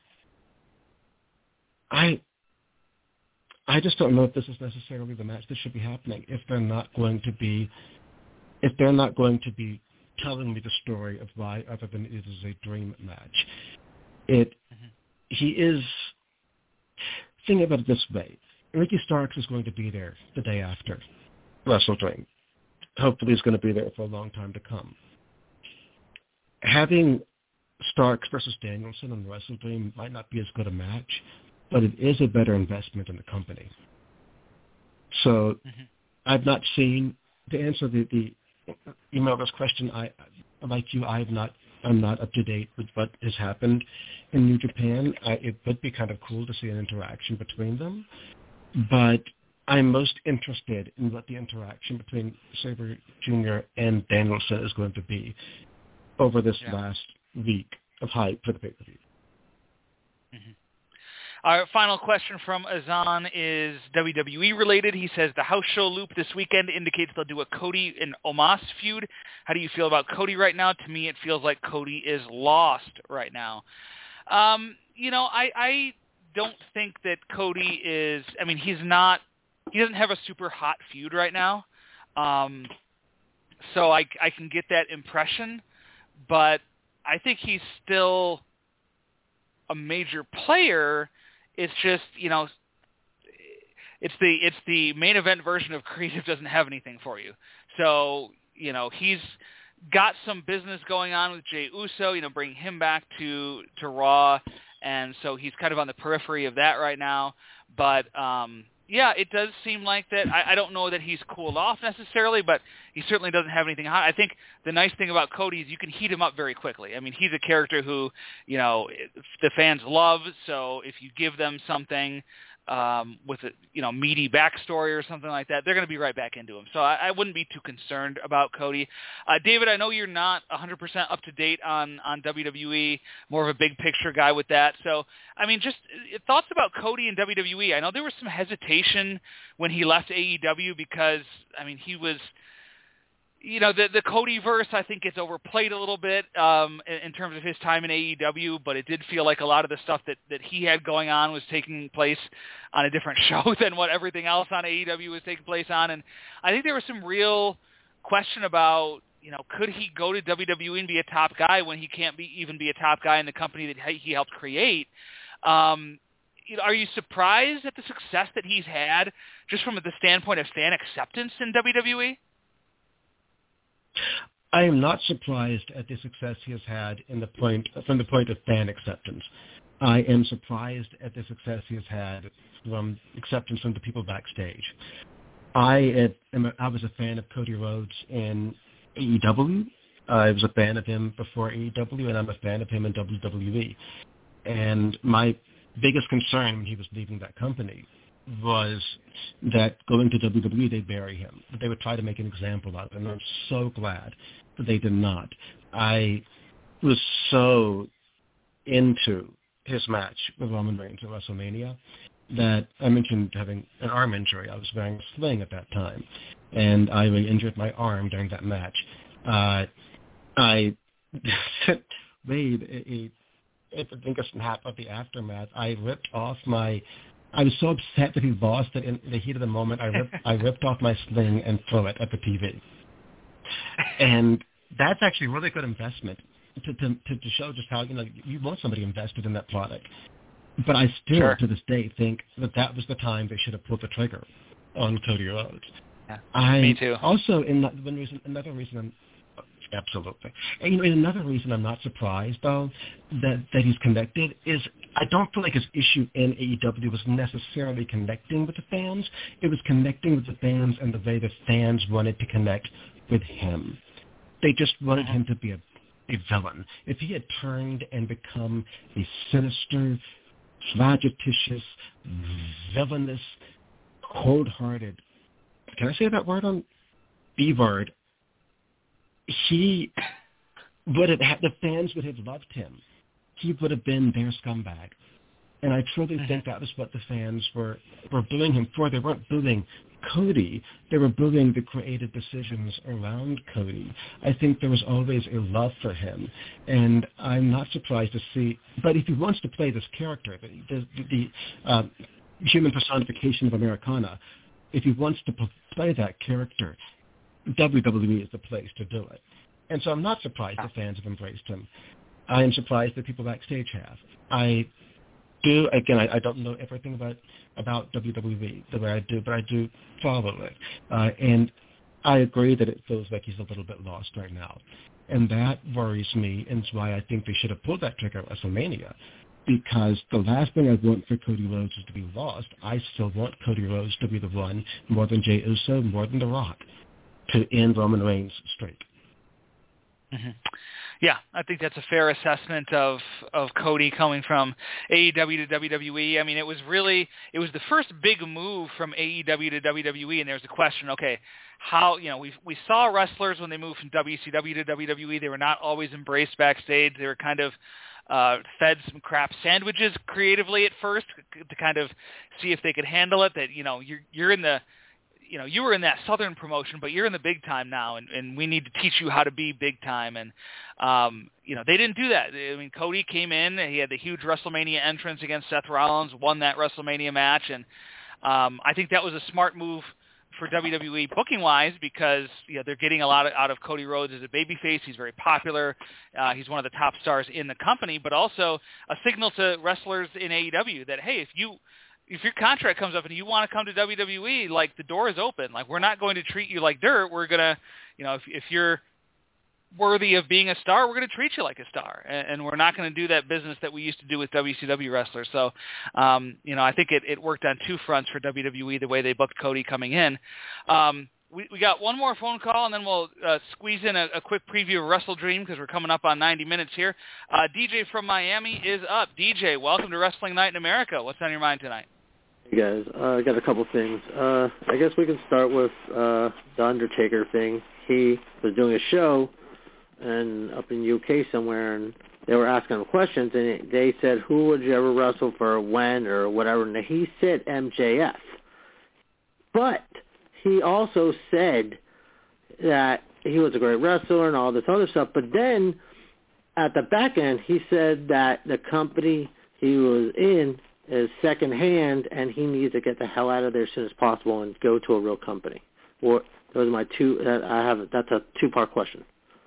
I I just don't know if this is necessarily the match that should be happening if they're not going to be if they're not going to be telling me the story of why other than it is a dream match. It mm-hmm. He is think about it this way. Ricky Starks is going to be there the day after WrestleDream. Hopefully he's going to be there for a long time to come. Having Starks versus Danielson on WrestleDream might not be as good a match, but it is a better investment in the company. So mm-hmm. I've not seen, to answer the, the email this question, I like you, I've not, I'm not up to date with what has happened in New Japan. I, it would be kind of cool to see an interaction between them, but I'm most interested in what the interaction between Sabre Junior and Danielson is going to be over this yeah. last week of hype for the pay-per-view. Mm-hmm. Our final question from Azan is W W E related. He says the house show loop this weekend indicates they'll do a Cody and Omos feud. How do you feel about Cody right now? To me, it feels like Cody is lost right now. Um, you know, I, I don't think that Cody is, I mean, he's not, he doesn't have a super hot feud right now. Um, so I, I can get that impression, but I think he's still a major player. It's just, you know, it's the it's the main event version of Creative doesn't have anything for you. So, you know, he's got some business going on with Jey Uso, you know, bring him back to, to Raw, and so he's kind of on the periphery of that right now. But, um, yeah, it does seem like that. I, I don't know that he's cooled off necessarily, but he certainly doesn't have anything hot. I think the nice thing about Cody is you can heat him up very quickly. I mean, he's a character who, you know, the fans love, so if you give them something um, with a, you know, meaty backstory or something like that, they're going to be right back into him. So I, I wouldn't be too concerned about Cody. Uh, David, I know you're not one hundred percent up to date on, on W W E, more of a big picture guy with that. So, I mean, just uh, thoughts about Cody and W W E. I know there was some hesitation when he left A E W because, I mean, he was, you know, the the Codyverse, I think, gets overplayed a little bit um, in, in terms of his time in A E W, but it did feel like a lot of the stuff that, that he had going on was taking place on a different show than what everything else on A E W was taking place on. And I think there was some real question about, you know, could he go to W W E and be a top guy when he can't be even be a top guy in the company that he helped create? Um, you know, are you surprised at the success that he's had just from the standpoint of fan acceptance in W W E? I am not surprised at the success he has had in the point from the point of fan acceptance. I am surprised at the success he has had from acceptance from the people backstage. I am a, I was a fan of Cody Rhodes in A E W. I was a fan of him before A E W, and I'm a fan of him in W W E. And my biggest concern when he was leaving that company was that going to W W E, they'd bury him. They would try to make an example of him, and I'm so glad that they did not. I was so into his match with Roman Reigns at WrestleMania that I mentioned having an arm injury. I was wearing a sling at that time, and I really injured my arm during that match. Uh, I made a, a, I think it's half of the aftermath. I ripped off my I was so upset that he lost that in the heat of the moment, I ripped, I ripped off my sling and threw it at the T V. And that's actually a really good investment to, to, to show just how, you know, you want somebody invested in that product. But I still, sure. to this day, think that that was the time they should have pulled the trigger on Cody Rhodes. Yeah, I, me too. Also, in one reason, another reason I'm Absolutely. And, you know, another reason I'm not surprised, though, that, that he's connected is I don't feel like his issue in A E W was necessarily connecting with the fans. It was connecting with the fans and the way the fans wanted to connect with him. They just wanted him to be a, a villain. If he had turned and become a sinister, flagitious, villainous, cold-hearted, can I say that word on B-word? He would have had, the fans would have loved him. He would have been their scumbag. And I truly think that was what the fans were, were booing him for. They weren't booing Cody. They were booing the creative decisions around Cody. I think there was always a love for him. And I'm not surprised to see, but if he wants to play this character, the, the, the uh, human personification of Americana, if he wants to play that character, W W E is the place to do it. And so I'm not surprised the fans have embraced him. I am surprised that people backstage have. I do, again, I, I don't know everything about, about W W E the way I do, but I do follow it. Uh, and I agree that it feels like he's a little bit lost right now. And that worries me, and it's why I think they should have pulled that trigger at WrestleMania. Because the last thing I want for Cody Rhodes is to be lost. I still want Cody Rhodes to be the one, more than Jey Uso, more than The Rock, to end Roman Reigns' streak. Mm-hmm. Yeah, I think that's a fair assessment of, of Cody coming from A E W to W W E. I mean, it was really, it was the first big move from A E W to W W E, and there's a question, okay, how, you know, we we saw wrestlers when they moved from W C W to W W E, they were not always embraced backstage. They were kind of uh, fed some crap sandwiches creatively at first to kind of see if they could handle it. That, you know, you're you're in the you know, you were in that Southern promotion, but you're in the big time now, and, and we need to teach you how to be big time. And, um, you know, they didn't do that. I mean, Cody came in, he had the huge WrestleMania entrance against Seth Rollins, won that WrestleMania match, and um, I think that was a smart move for W W E booking-wise because, you know, they're getting a lot of, out of Cody Rhodes as a babyface. He's very popular. Uh, he's one of the top stars in the company, but also a signal to wrestlers in A E W that, hey, if you – if your contract comes up and you want to come to W W E, like, the door is open. Like, we're not going to treat you like dirt. We're going to, you know, if, if you're worthy of being a star, we're going to treat you like a star. And, and we're not going to do that business that we used to do with W C W wrestlers. So, um, you know, I think it, it worked on two fronts for W W E, the way they booked Cody coming in. Um, we, we got one more phone call, and then we'll uh, squeeze in a, a quick preview of Wrestle Dream because we're coming up on ninety minutes here. Uh, D J from Miami is up. D J, welcome to Wrestling Night in America. What's on your mind tonight? Hey guys, uh, I got a couple things. Uh, I guess we can start with uh, the Undertaker thing. He was doing a show and up in U K somewhere, and they were asking him questions, and they said, "Who would you ever wrestle for, when, or whatever?" And he said M J F. But he also said that he was a great wrestler and all this other stuff. But then at the back end, he said that the company he was in is second hand, and he needs to get the hell out of there as soon as possible and go to a real company. Or those are my two. That I have. That's a two-part question.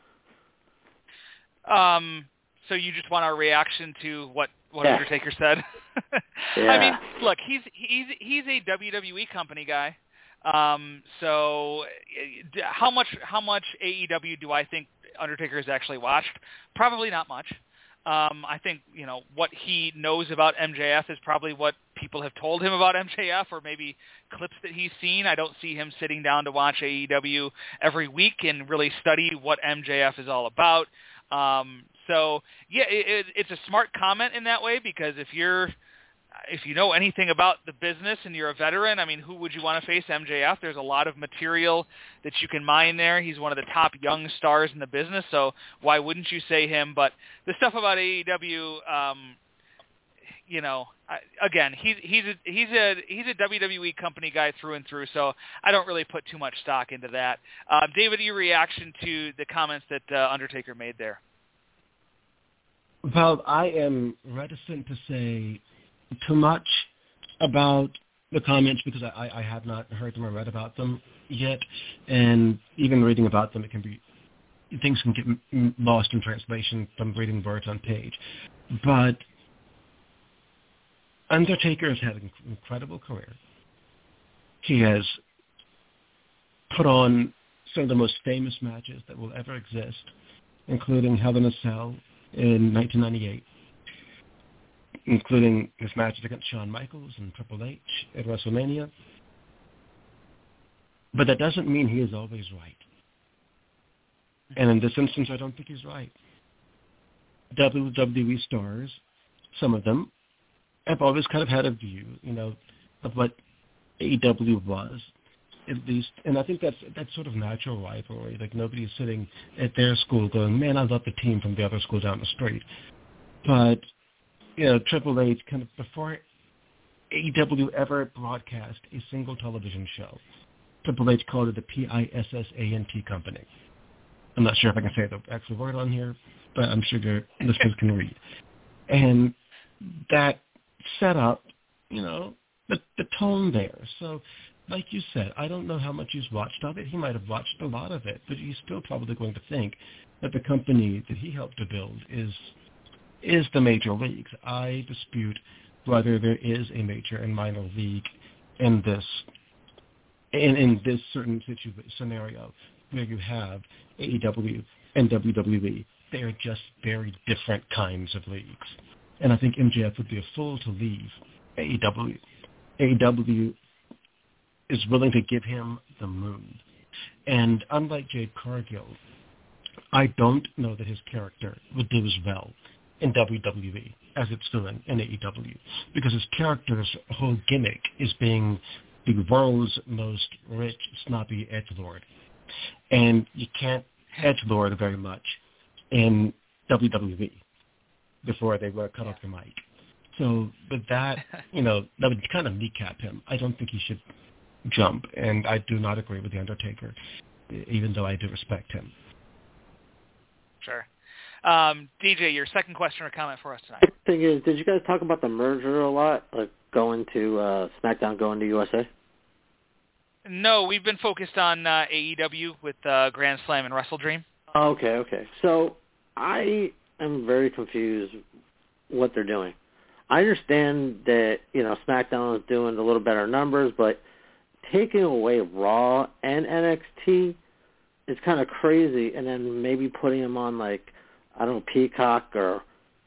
Um. So you just want our reaction to what what yeah. Undertaker said? yeah. I mean, look, he's he's he's a W W E company guy. Um. So how much how much A E W do I think Undertaker has actually watched? Probably not much. Um, I think, you know, what he knows about M J F is probably what people have told him about M J F, or maybe clips that he's seen. I don't see him sitting down to watch A E W every week and really study what M J F is all about. Um, so, yeah, it, it's a smart comment in that way, because if you're if you know anything about the business and you're a veteran, I mean, who would you want to face? M J F. There's a lot of material that you can mine there. He's one of the top young stars in the business, so why wouldn't you say him? But the stuff about A E W, um, you know, I, again, he's he's a, he's a he's a W W E company guy through and through, so I don't really put too much stock into that. Uh, David, your reaction to the comments that uh, Undertaker made there? Well, I am reticent to say too much about the comments because I, I have not heard them or read about them yet, and even reading about them, it can be things can get lost in translation from reading words on page. But Undertaker has had an incredible career. He has put on some of the most famous matches that will ever exist, including Hell in a Cell in nineteen ninety-eight. Including his matches against Shawn Michaels and Triple H at WrestleMania. But that doesn't mean he is always right. And in this instance, I don't think he's right. W W E stars, some of them, have always kind of had a view, you know, of what A E W was, at least. And I think that's that's sort of natural rivalry. Like, nobody's sitting at their school going, man, I love the team from the other school down the street. But you know, Triple H, kind of before A E W ever broadcast a single television show, Triple H called it the P I S S A N T company. I'm not sure if I can say the actual word on here, but I'm sure your listeners can read. And that set up, you know, the, the tone there. So, like you said, I don't know how much he's watched of it. He might have watched a lot of it, but he's still probably going to think that the company that he helped to build is is the major leagues. I dispute whether there is a major and minor league in this in, in this certain situ- scenario where you have A E W and W W E. They are just very different kinds of leagues. And I think M J F would be a fool to leave A E W. A E W is willing to give him the moon. And unlike Jade Cargill, I don't know that his character would do as well in W W E as it's doing in A E W, because his character's whole gimmick is being the world's most rich, snobby edgelord. And you can't edgelord very much in W W E. before they were cut yeah. off the mic. So with that, you know, that would kind of kneecap him. I don't think he should jump, and I do not agree with The Undertaker, even though I do respect him. Sure. Um, D J, your second question or comment for us tonight? The thing is, did you guys talk about the merger a lot, like going to uh, SmackDown, going to U S A? No, we've been focused on uh, A E W with uh, Grand Slam and Wrestle Dream. Okay, okay. So I am very confused what they're doing. I understand that, you know, SmackDown is doing a little better numbers, but taking away Raw and N X T is kind of crazy, and then maybe putting them on, like, I don't know, Peacock or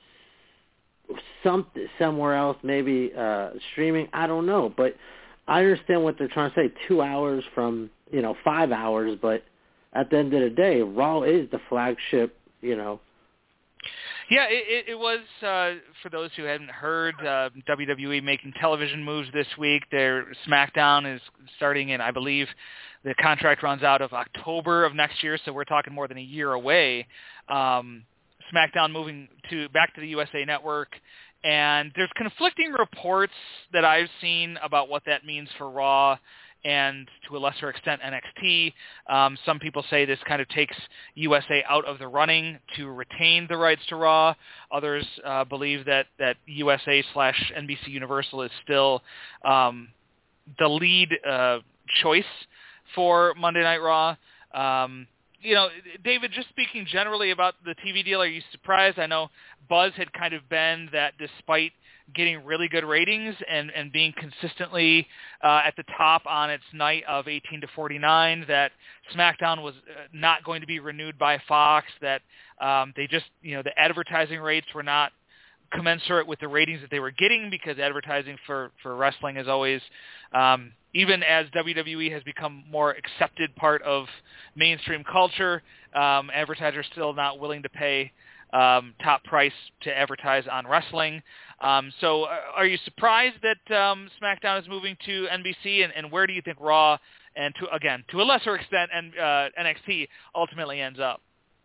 some, somewhere else, maybe uh, streaming. I don't know, but I understand what they're trying to say, two hours from, you know, five hours, but at the end of the day, Raw is the flagship, you know. Yeah, it, it was, uh, for those who hadn't heard, uh, W W E making television moves this week. Their SmackDown is starting in, I believe, the contract runs out of October of next year, so we're talking more than a year away. Um, SmackDown moving to back to the U S A Network, and there's conflicting reports that I've seen about what that means for Raw and to a lesser extent N X T. Um, some people say this kind of takes U S A out of the running to retain the rights to Raw. Others uh, believe that, that U S A slash N B C Universal is still um, the lead uh, choice for Monday Night Raw. Um, you know, David, just speaking generally about the T V deal, are you surprised? I know buzz had kind of been that despite getting really good ratings and, and being consistently uh, at the top on its night of eighteen to forty-nine, that SmackDown was not going to be renewed by Fox, that um, they just, you know, the advertising rates were not commensurate with the ratings that they were getting, because advertising for, for wrestling is always, um, even as W W E has become more accepted part of mainstream culture, um, advertisers still not willing to pay um, top price to advertise on wrestling. Um, so uh, are you surprised that um, SmackDown is moving to N B C, and, and where do you think Raw and, to again, to a lesser extent, and uh, N X T ultimately ends up?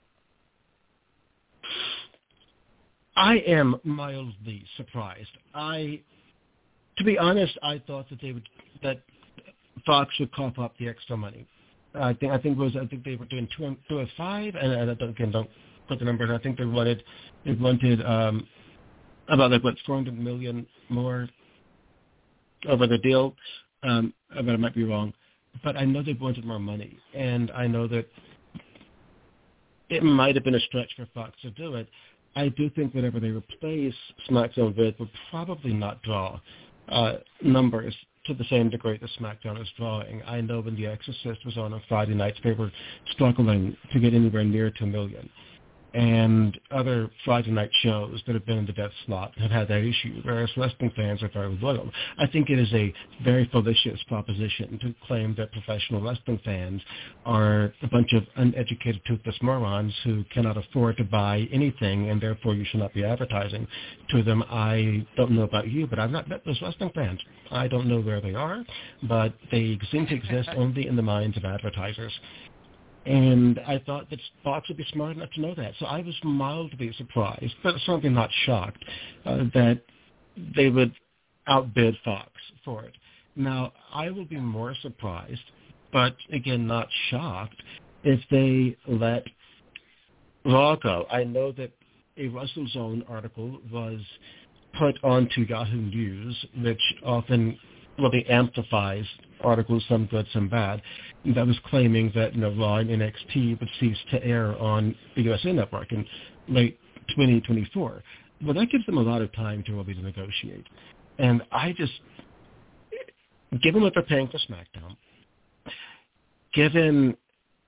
I am mildly surprised. I, to be honest, I thought that they would that Fox would cough up the extra money. I think I think it was I think they were doing two two or five, and, and I don't, again don't put the numbers. I think they wanted they wanted um, about like what four hundred million more over the deal. Um, but I might be wrong, but I know they wanted more money, and I know that it might have been a stretch for Fox to do it. I do think whatever they replace SmackDown with will probably not draw uh, numbers to the same degree that SmackDown is drawing. I know when The Exorcist was on on Friday nights, they were struggling to get anywhere near two million. And other Friday night shows that have been in the death slot have had that issue, whereas wrestling fans are very loyal. I think it is a very fallacious proposition to claim that professional wrestling fans are a bunch of uneducated, toothless morons who cannot afford to buy anything, and therefore you should not be advertising to them. I don't know about you, but I've not met those wrestling fans. I don't know where they are, but they seem to exist only in the minds of advertisers. And I thought that Fox would be smart enough to know that. So I was mildly surprised, but certainly not shocked, uh, that they would outbid Fox for it. Now, I will be more surprised, but again, not shocked, if they let Raw go. I know that a WrestleZone article was put onto Yahoo News, which often really amplifies articles, some good, some bad, that was claiming that, you know, Raw and N X T would cease to air on the U S A Network in late twenty twenty-four. Well, that gives them a lot of time to really negotiate. And I just, given what they're paying for SmackDown, given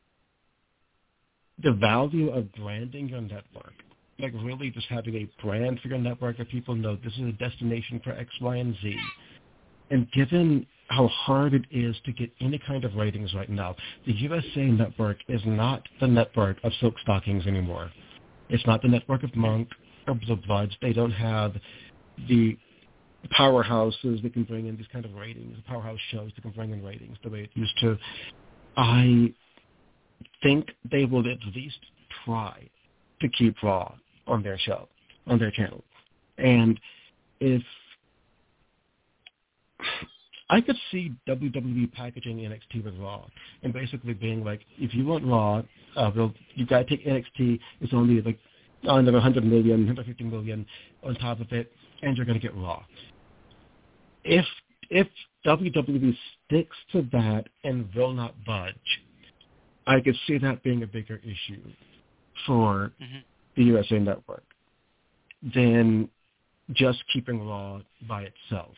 the value of branding your network, like really just having a brand for your network that people know this is a destination for X, Y, and Z, and given how hard it is to get any kind of ratings right now, the U S A Network is not the network of Silk Stockings anymore. It's not the network of Monk or Blue Bloods. They don't have the powerhouses that can bring in these kind of ratings, the powerhouse shows that can bring in ratings the way it used to. I think they will at least try to keep Raw on their show. on their channel. And if I could see W W E packaging N X T with Raw and basically being like, if you want Raw, uh, well, you got to take N X T. It's only like under one hundred million, one hundred fifty million on top of it, and you're going to get Raw. If if W W E sticks to that and will not budge, I could see that being a bigger issue for mm-hmm. the U S A Network than just keeping Raw by itself.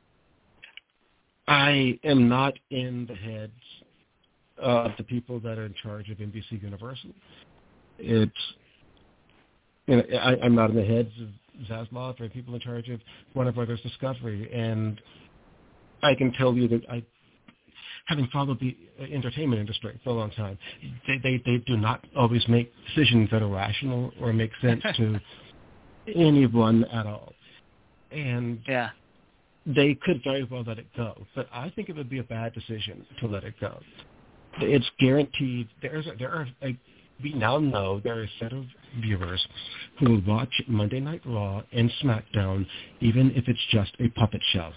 I am not in the heads of the people that are in charge of N B C Universal. It's, you know, I, I'm not in the heads of Zaslav or people in charge of Warner Brothers Discovery, and I can tell you that I, having followed the entertainment industry for a long time, they, they, they do not always make decisions that are rational or make sense to anyone at all. And yeah. they could very well let it go, but I think it would be a bad decision to let it go. It's guaranteed. There's a, there are a, we now know there are a set of viewers who will watch Monday Night Raw and SmackDown, even if it's just a puppet show.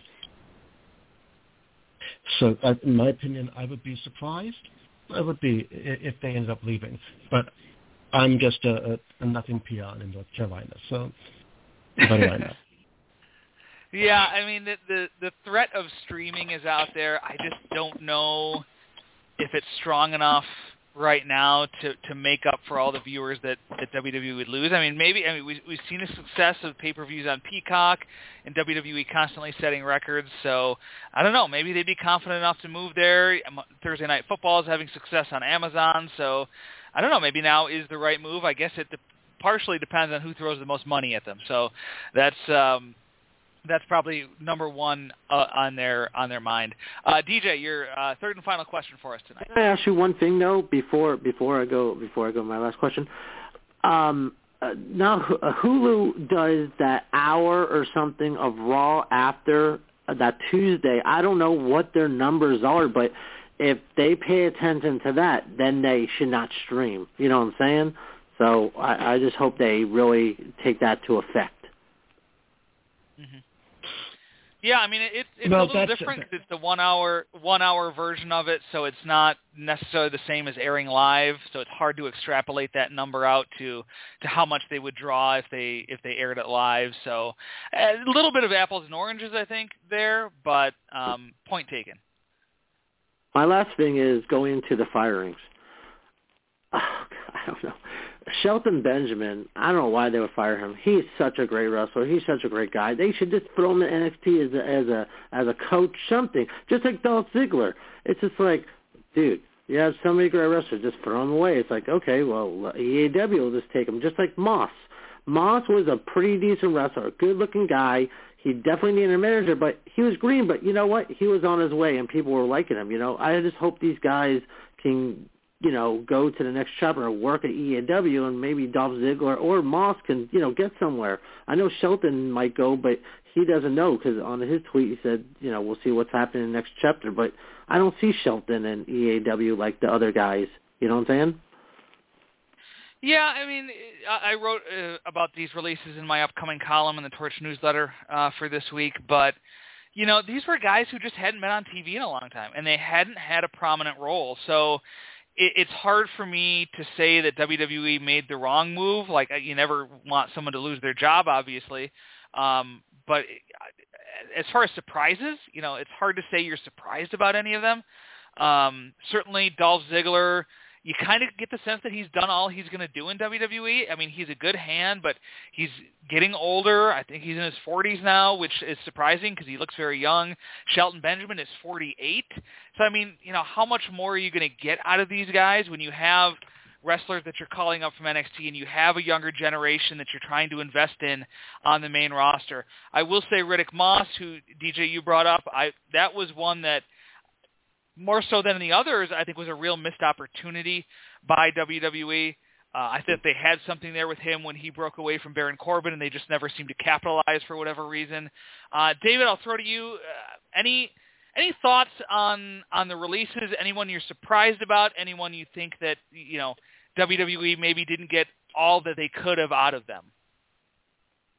So, uh, in my opinion, I would be surprised. I would be if they ended up leaving, but I'm just a, a, a nothing peon in North Carolina. So, what do I know? Yeah, I mean, the, the the threat of streaming is out there. I just don't know if it's strong enough right now to, to make up for all the viewers that, that W W E would lose. I mean, maybe, I mean, we, we've seen the success of pay-per-views on Peacock and W W E constantly setting records, so I don't know. Maybe they'd be confident enough to move there. Thursday Night Football is having success on Amazon, so I don't know. Maybe now is the right move. I guess it de- partially depends on who throws the most money at them, so that's... Um, That's probably number one uh, on their on their mind. Uh, D J, your uh, third and final question for us tonight. Can I ask you one thing though before before I go before I go to my last question? Um, uh, now Hulu does that hour or something of Raw after that Tuesday. I don't know what their numbers are, but if they pay attention to that, then they should not stream. You know what I'm saying? So I, I just hope they really take that to effect. Mm-hmm. Yeah, I mean it, it's well, a little different because it's the one hour one hour version of it, so it's not necessarily the same as airing live. So it's hard to extrapolate that number out to, to how much they would draw if they if they aired it live. So a little bit of apples and oranges, I think, there, but um, point taken. My last thing is going to the firings. Oh, I don't know. Shelton Benjamin, I don't know why they would fire him. He's such a great wrestler. He's such a great guy. They should just throw him in N X T as a, as a as a coach, something. Just like Dolph Ziggler. It's just like, dude, you have so many great wrestlers, just throw them away. It's like, okay, well, E A W will just take him. Just like Moss. Moss was a pretty decent wrestler, a good-looking guy. He definitely needed a manager, but he was green. But you know what? He was on his way, and people were liking him. You know, I just hope these guys can, you know, go to the next chapter and work at E A W, and maybe Dolph Ziggler or Moss can, you know, get somewhere. I know Shelton might go, but he doesn't know because on his tweet he said, you know, we'll see what's happening in the next chapter. But I don't see Shelton in E A W like the other guys. You know what I'm saying? Yeah, I mean, I wrote uh, about these releases in my upcoming column in the Torch newsletter uh, for this week, but, you know, these were guys who just hadn't been on T V in a long time, and they hadn't had a prominent role. So it, it's hard for me to say that W W E made the wrong move. Like, you never want someone to lose their job, obviously. Um, but as far as surprises, you know, it's hard to say you're surprised about any of them. Um, certainly Dolph Ziggler, you kind of get the sense that he's done all he's going to do in W W E. I mean, he's a good hand, but he's getting older. I think he's in his forties now, which is surprising because he looks very young. Shelton Benjamin is forty-eight. So, I mean, you know, how much more are you going to get out of these guys when you have wrestlers that you're calling up from N X T and you have a younger generation that you're trying to invest in on the main roster? I will say Riddick Moss, who, D J, you brought up, I that was one that, more so than the others, I think was a real missed opportunity by W W E. Uh, I thought they had something there with him when he broke away from Baron Corbin, and they just never seemed to capitalize for whatever reason. Uh, David, I'll throw to you. Uh, any any thoughts on on the releases? Anyone you're surprised about? Anyone you think that, you know, W W E maybe didn't get all that they could have out of them?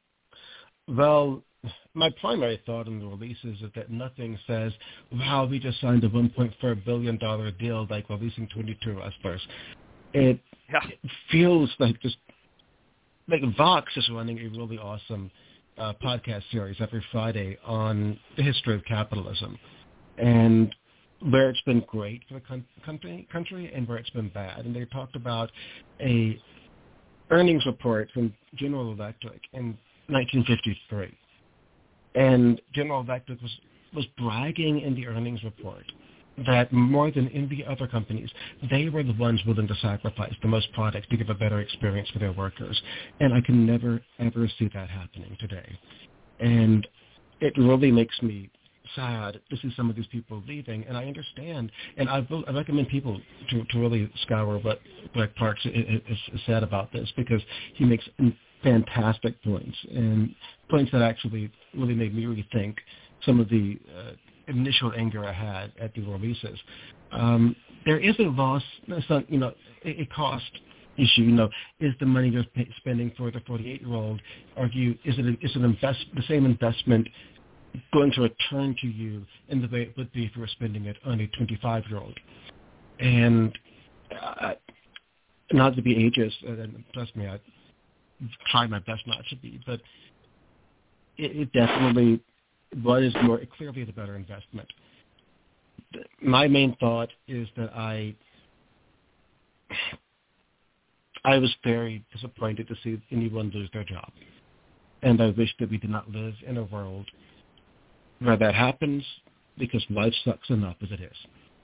Well, my primary thought on the releases is that nothing says, wow, we just signed a one point four billion dollars deal like releasing twenty-two wrestlers. It, yeah. it feels like just, like Vox is running a really awesome uh, podcast series every Friday on the history of capitalism and where it's been great for the con- country, country and where it's been bad. And they talked about a earnings report from General Electric in nineteen fifty-three. And General Electric was, was bragging in the earnings report that more than in the other companies, they were the ones willing to sacrifice the most products to give a better experience for their workers. And I can never, ever see that happening today. And it really makes me sad to see some of these people leaving. And I understand, and I, I recommend people to, to really scour what Greg Parks is, is said about this, because he makes fantastic points, and points that actually really made me rethink some of the uh, initial anger I had at the releases. Um, there is a loss, not, you know, a, a cost issue. You know, is the money you're pay, spending for the forty-eight-year-old, argue, is it, a, is it invest, the same investment going to return to you in the way it would be if you were spending it on a twenty-five-year-old? And uh, not to be ageist, and trust me, I try my best not to be, but it, it definitely was more clearly the better investment. My main thought is that I I was very disappointed to see anyone lose their job, and I wish that we did not live in a world where that happens, because life sucks enough as it is.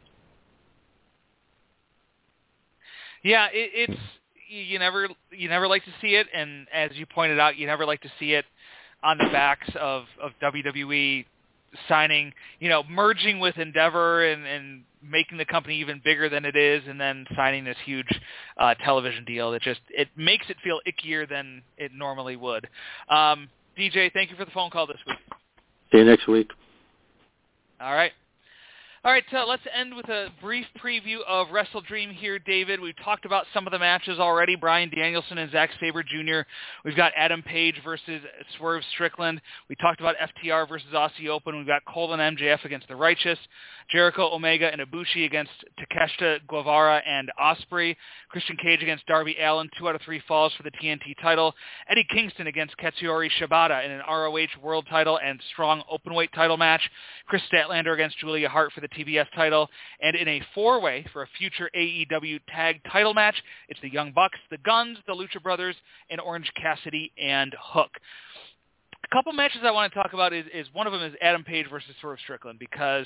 Yeah, it, it's you never you never like to see it, and as you pointed out, you never like to see it on the backs of, of W W E signing, you know, merging with Endeavor and, and making the company even bigger than it is, and then signing this huge uh, television deal that just, it makes it feel ickier than it normally would. Um, D J, thank you for the phone call this week. See you next week. All right. All right, uh, let's end with a brief preview of Wrestle Dream here, David. We've talked about some of the matches already, Bryan Danielson and Zack Sabre Junior We've got Adam Page versus Swerve Strickland. We talked about F T R versus Aussie Open. We've got Cole and M J F against The Righteous, Jericho, Omega, and Ibushi against Takeshita, Guevara, and Ospreay, Christian Cage against Darby Allin, two out of three falls for the T N T title, Eddie Kingston against Katsuyori Shibata in an R O H World title and strong openweight title match, Chris Statlander against Julia Hart for the T B S title, and in a four-way for a future A E W tag title match, it's the Young Bucks, the Guns, the Lucha Brothers, and Orange Cassidy and Hook. A couple matches I want to talk about is, is one of them is Adam Page versus Swerve Strickland, because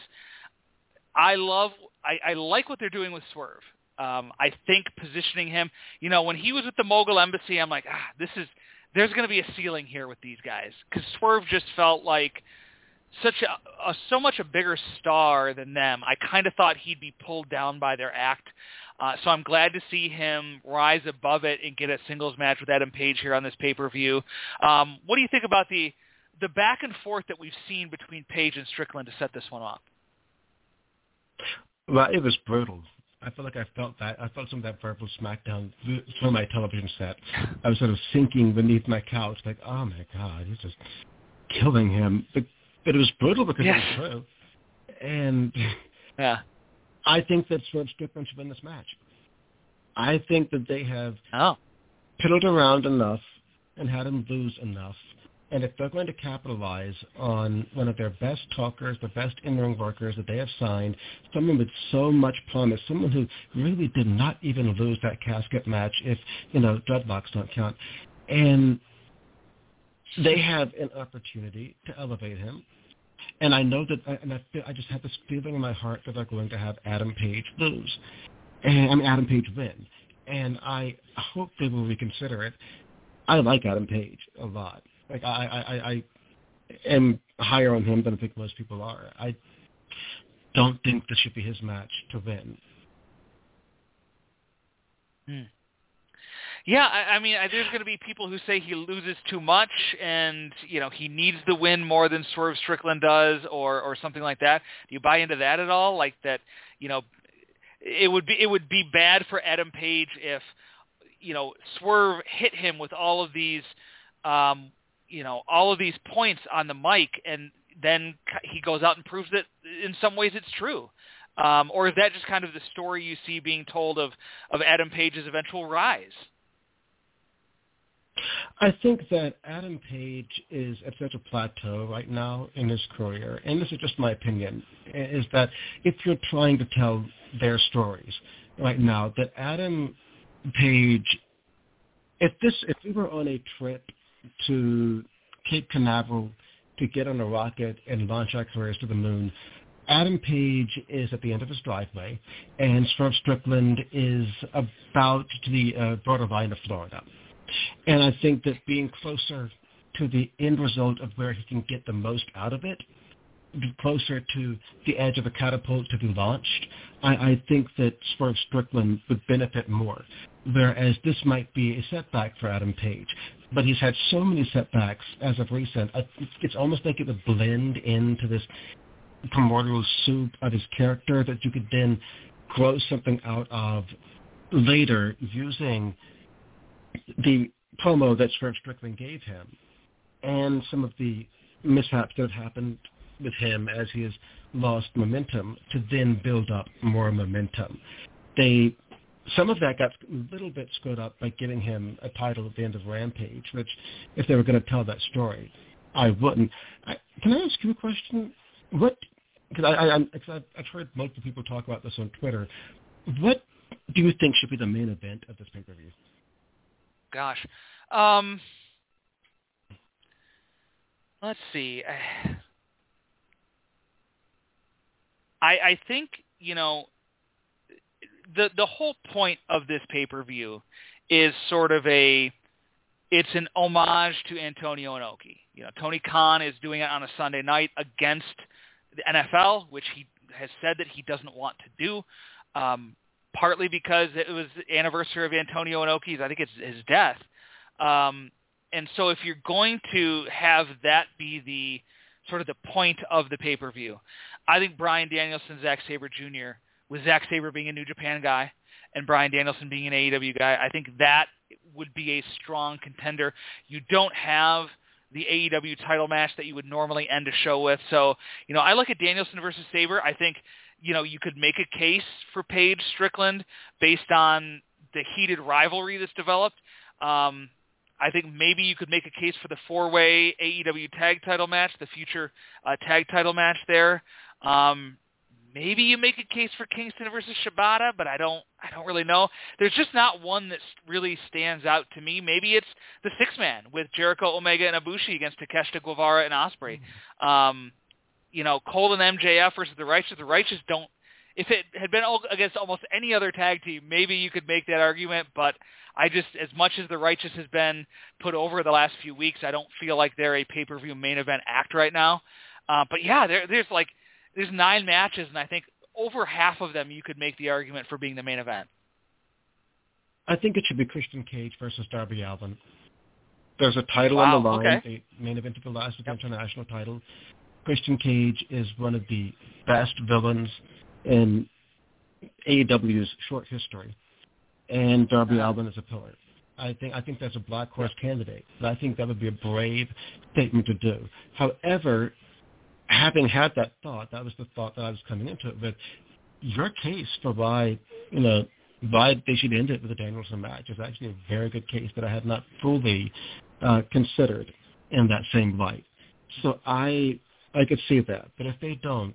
I love, I, I like what they're doing with Swerve. Um, I think positioning him, you know, when he was with the Mogul Embassy, I'm like, ah, this is, there's going to be a ceiling here with these guys, because Swerve just felt like such a, a so much a bigger star than them. I kind of thought he'd be pulled down by their act. Uh, so I'm glad to see him rise above it and get a singles match with Adam Page here on this pay-per-view. Um, what do you think about the the back and forth that we've seen between Page and Strickland to set this one up? Well, it was brutal. I feel like I felt that. I felt some of that verbal smackdown through my television set. I was sort of sinking beneath my couch, like, oh my God, he's just killing him. But, but it was brutal because yes. it was true. And yeah. I think that Swerve Strickland should win this match. I think that they have oh. piddled around enough and had him lose enough. And if they're going to capitalize on one of their best talkers, the best in-ring workers that they have signed, someone with so much promise, someone who really did not even lose that casket match if, you know, dreadlocks don't count. And they have an opportunity to elevate him. And I know that, and I, feel, I just have this feeling in my heart that they're going to have Adam Page lose. And I mean, Adam Page win. And I hope they will reconsider it. I like Adam Page a lot. Like, I, I, I am higher on him than I think most people are. I don't think this should be his match to win. Hmm. Yeah, I, I mean, I, there's going to be people who say he loses too much and, you know, he needs the win more than Swerve Strickland does or, or something like that. Do you buy into that at all? Like that, you know, it would be it would be bad for Adam Page if, you know, Swerve hit him with all of these um, you know, all of these points on the mic, and then he goes out and proves that in some ways it's true. Um, or is that just kind of the story you see being told of, of Adam Page's eventual rise? I think that Adam Page is at such a plateau right now in his career, and this is just my opinion, is that if you're trying to tell their stories right now, that Adam Page, if this, if we were on a trip to Cape Canaveral to get on a rocket and launch our careers to the moon, Adam Page is at the end of his driveway, and Swerve Strickland is about to the uh, borderline of Florida. And I think that being closer to the end result of where he can get the most out of it, be closer to the edge of a catapult to be launched, I, I think that Swerve Strickland would benefit more, whereas this might be a setback for Adam Page. But he's had so many setbacks as of recent, I, it's almost like it would blend into this primordial soup of his character that you could then grow something out of later using the promo that Swerve Strickland gave him and some of the mishaps that have happened with him as he has lost momentum to then build up more momentum. They, some of that got a little bit screwed up by giving him a title at the end of Rampage, which if they were going to tell that story, I wouldn't. I, can I ask you a question? What, because I, I, I'm, cause I've, I've heard multiple people talk about this on Twitter. What do you think should be the main event of this pay-per-view? Gosh. Um, let's see. I, I think, you know, the the whole point of this pay-per-view is sort of a, it's an homage to Antonio Inoki. You know, Tony Khan is doing it on a Sunday night against the N F L, which he has said that he doesn't want to do. Um, partly because it was the anniversary of Antonio Inoki's, I think it's his death. Um, and so if you're going to have that be the sort of the point of the pay-per-view, I think Bryan Danielson, Zack Sabre Junior, with Zack Sabre being a New Japan guy and Bryan Danielson being an A E W guy, I think that would be a strong contender. You don't have the A E W title match that you would normally end a show with. So, you know, I look at Danielson versus Sabre. I think, you know, you could make a case for Page Strickland based on the heated rivalry that's developed. Um, I think maybe you could make a case for the four-way A E W tag title match, the future uh, tag title match there. Um, maybe you make a case for Kingston versus Shibata, but I don't, I don't really know. There's just not one that really stands out to me. Maybe it's the six-man with Jericho, Omega, and Ibushi against Takeshita, Guevara, and Ospreay. Um, you know, Cole and M J F versus the Righteous. The Righteous don't. If it had been against almost any other tag team, maybe you could make that argument, but I just, as much as the Righteous has been put over the last few weeks, I don't feel like they're a pay-per-view main event act right now. Uh, but yeah, there, there's like, there's nine matches, and I think over half of them you could make the argument for being the main event. I think it should be Christian Cage versus Darby Allin. There's a title wow, on the line, okay. the main event of the last yep. international title. Christian Cage is one of the best villains in A E W's short history, and Darby uh, Allin is a pillar. I think I think that's a black horse candidate, but I think that would be a brave statement to do. However, having had that thought, that was the thought that I was coming into it with. Your case for why, you know, why they should end it with a Danielson match is actually a very good case that I had not fully uh, considered in that same light. So I I could see that, but if they don't,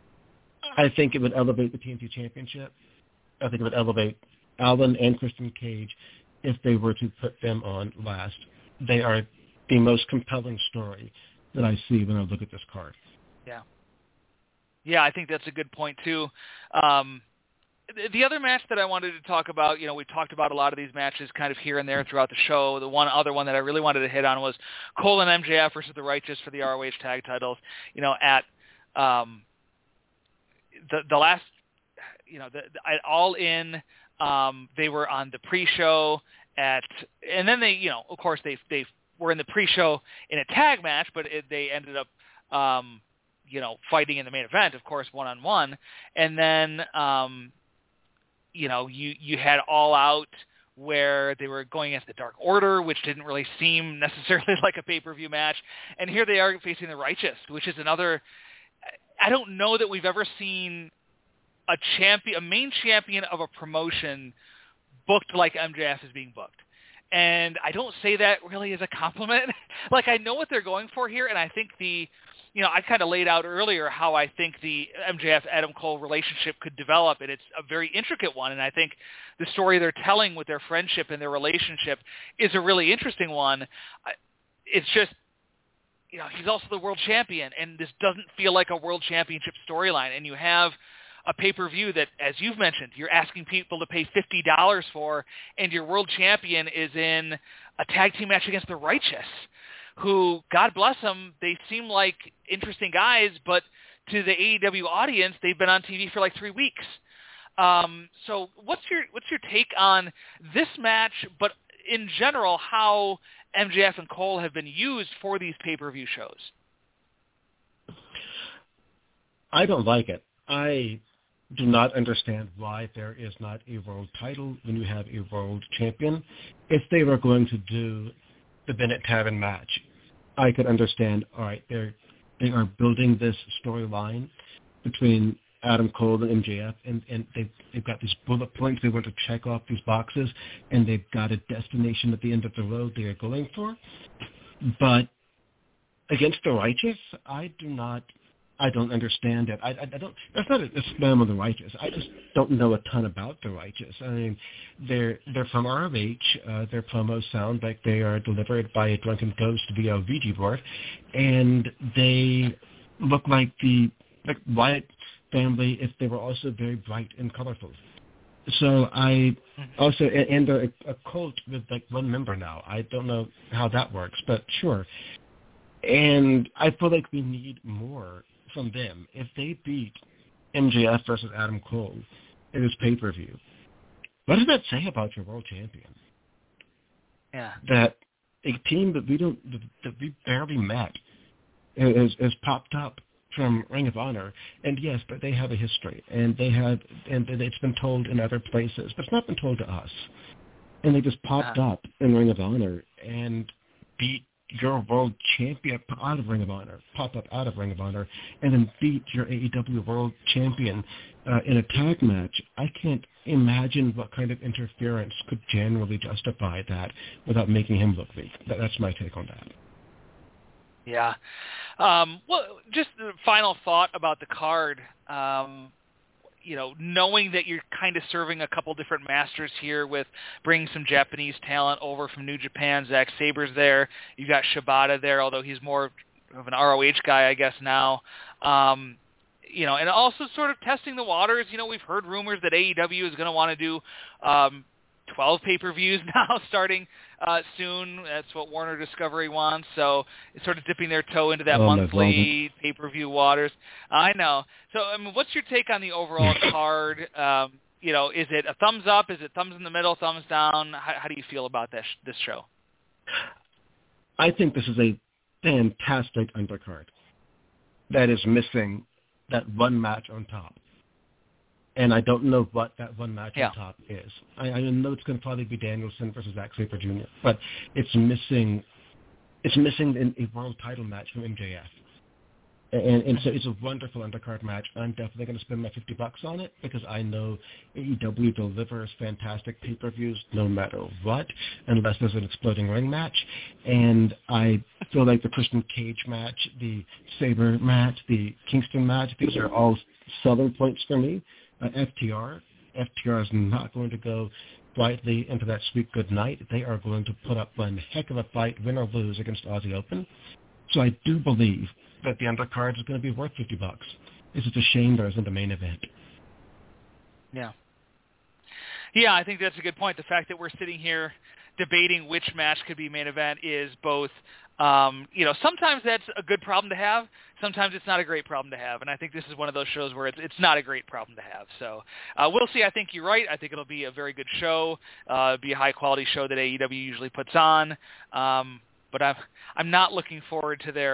I think it would elevate the T N T Championship. I think it would elevate Allin and Christian Cage if they were to put them on last. They are the most compelling story that I see when I look at this card. Yeah. Yeah, I think that's a good point, too. Um, the other match that I wanted to talk about, you know, we talked about a lot of these matches kind of here and there throughout the show. The one other one that I really wanted to hit on was Cole and M J F versus the Righteous for the R O H tag titles, you know, at um, the, the last, you know, the, the, at All In, um, they were on the pre-show at, and then they, you know, of course they they were in the pre-show in a tag match, but it, they ended up, um, you know, fighting in the main event, of course, one-on-one. And then, um, you know, you, you had All Out where they were going against the Dark Order, which didn't really seem necessarily like a pay-per-view match. And here they are facing the Righteous, which is another, I don't know that we've ever seen a champion, a main champion of a promotion booked like M J F is being booked. And I don't say that really as a compliment. Like, I know what they're going for here, and I think the, you know, I kind of laid out earlier how I think the M J F-Adam Cole relationship could develop, and it's a very intricate one. And I think the story they're telling with their friendship and their relationship is a really interesting one. It's just, you know, he's also the world champion, and this doesn't feel like a world championship storyline. And you have a pay-per-view that, as you've mentioned, you're asking people to pay fifty dollars for, and your world champion is in a tag team match against the Righteous, who, God bless them, they seem like interesting guys, but to the A E W audience, they've been on T V for like three weeks. Um, so what's your what's your take on this match, but in general, how M J F and Cole have been used for these pay-per-view shows? I don't like it. I do not understand why there is not a world title when you have a world champion. If they were going to do the Bennett Tavern match, I could understand, all right, they're, they are building this storyline between Adam Cole and M J F, and, and they've, they've got these bullet points they want to check off these boxes, and they've got a destination at the end of the road they are going for. But against the Righteous, I do not, I don't understand it. I, I, I don't, that's not a, a spam on the Righteous. I just don't know a ton about the Righteous. I mean, they're, they're from R O H. Uh, their promos sound like they are delivered by a drunken ghost via a Ouija board, and they look like the, like Wyatt family if they were also very bright and colorful. So I also, and they're a, a cult with like one member now. I don't know how that works, but sure. And I feel like we need more from them. If they beat M J F versus Adam Cole in this pay-per-view, what does that say about your world champion? Yeah. That a team that we don't, that we barely met has, has popped up from Ring of Honor, and yes, but they have a history, and they have, and it's been told in other places, but it's not been told to us. And they just popped uh-huh. up in Ring of Honor and beat your world champion out of Ring of Honor, pop up out of Ring of Honor, and then beat your A E W world champion uh, in a tag match. I can't imagine what kind of interference could generally justify that without making him look weak. That, that's my take on that. Yeah. Um, well, just the final thought about the card. Um, you know, knowing that you're kind of serving a couple different masters here with bringing some Japanese talent over from New Japan. Zack Saber's there. You've got Shibata there, although he's more of an R O H guy, I guess, now. Um, you know, and also sort of testing the waters. You know, we've heard rumors that A E W is going to want to do um, twelve pay-per-views now starting uh, soon. That's what Warner Discovery wants. So it's sort of dipping their toe into that oh, monthly pay-per-view waters. I know. So, I mean, what's your take on the overall card? Um, you know, is it a thumbs up? Is it thumbs in the middle, thumbs down? How, how do you feel about this, this show? I think this is a fantastic undercard that is missing that one match on top. And I don't know what that one match yeah. on top is. I, I know it's going to probably be Danielson versus Zack Sabre Junior, but it's missing. It's missing an, a world title match from M J F, and, and so it's a wonderful undercard match. I'm definitely going to spend my fifty bucks on it because I know A E W delivers fantastic pay-per-views no matter what, unless there's an exploding ring match. And I feel like the Christian Cage match, the Sabre match, the Kingston match, these are all selling points for me. Uh, F T R. F T R is not going to go quietly into that sweet good night. They are going to put up one heck of a fight, win or lose, against Aussie Open. So I do believe that the undercard is going to be worth fifty bucks. It's just a shame there isn't a main event. Yeah. Yeah, I think that's a good point. The fact that we're sitting here debating which match could be main event is both, um, you know, sometimes that's a good problem to have. Sometimes it's not a great problem to have. And I think this is one of those shows where it's, it's not a great problem to have. So uh, we'll see. I think you're right. I think it'll be a very good show, uh, be a high-quality show that A E W usually puts on. Um, but I'm, I'm not looking forward to their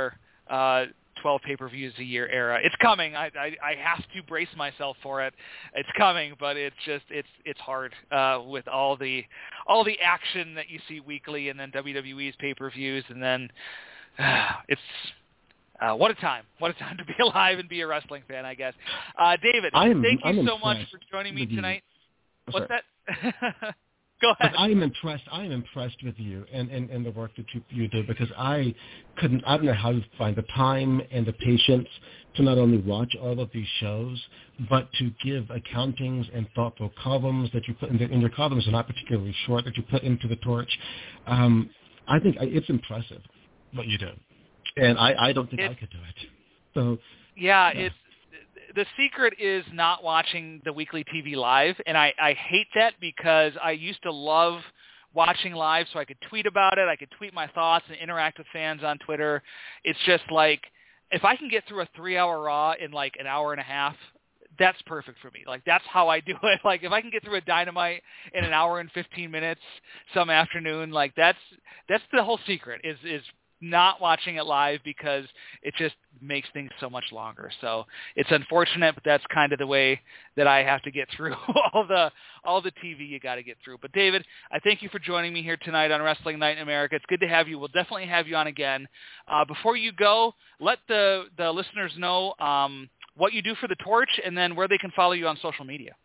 uh, twelve pay-per-views a year era. It's coming. I, I I have to brace myself for it. It's coming, but it's just it's it's hard uh, with all the all the action that you see weekly, and then W W E's pay-per-views, and then uh, it's uh, what a time! What a time to be alive and be a wrestling fan, I guess. Uh, David, am, thank you I'm so much impressed for joining me with you. tonight. Oh, What's sorry. that? Go ahead. But I am impressed. I am impressed with you and, and, and the work that you, you do, because I couldn't. I don't know how you find the time and the patience to not only watch all of these shows, but to give accountings and thoughtful columns that you put in, the, in your columns are not particularly short that you put into the Torch. Um, I think it's impressive what you do, and I, I don't think it, I could do it. So yeah, yeah. it's. The secret is not watching the weekly T V live, and I, I hate that because I used to love watching live so I could tweet about it. I could tweet my thoughts and interact with fans on Twitter. It's just like, if I can get through a three-hour Raw in like an hour and a half, that's perfect for me. Like, that's how I do it. Like, if I can get through a Dynamite in an hour and fifteen minutes some afternoon, like, that's that's the whole secret, is is not watching it live, because it just makes things so much longer. So it's unfortunate, but that's kind of the way that I have to get through all the all the T V you got to get through. But David, I thank you for joining me here tonight on Wrestling Night in America. It's good to have you. We'll definitely have you on again. Uh, before you go, let the, the listeners know um, what you do for the Torch, and then where they can follow you on social media.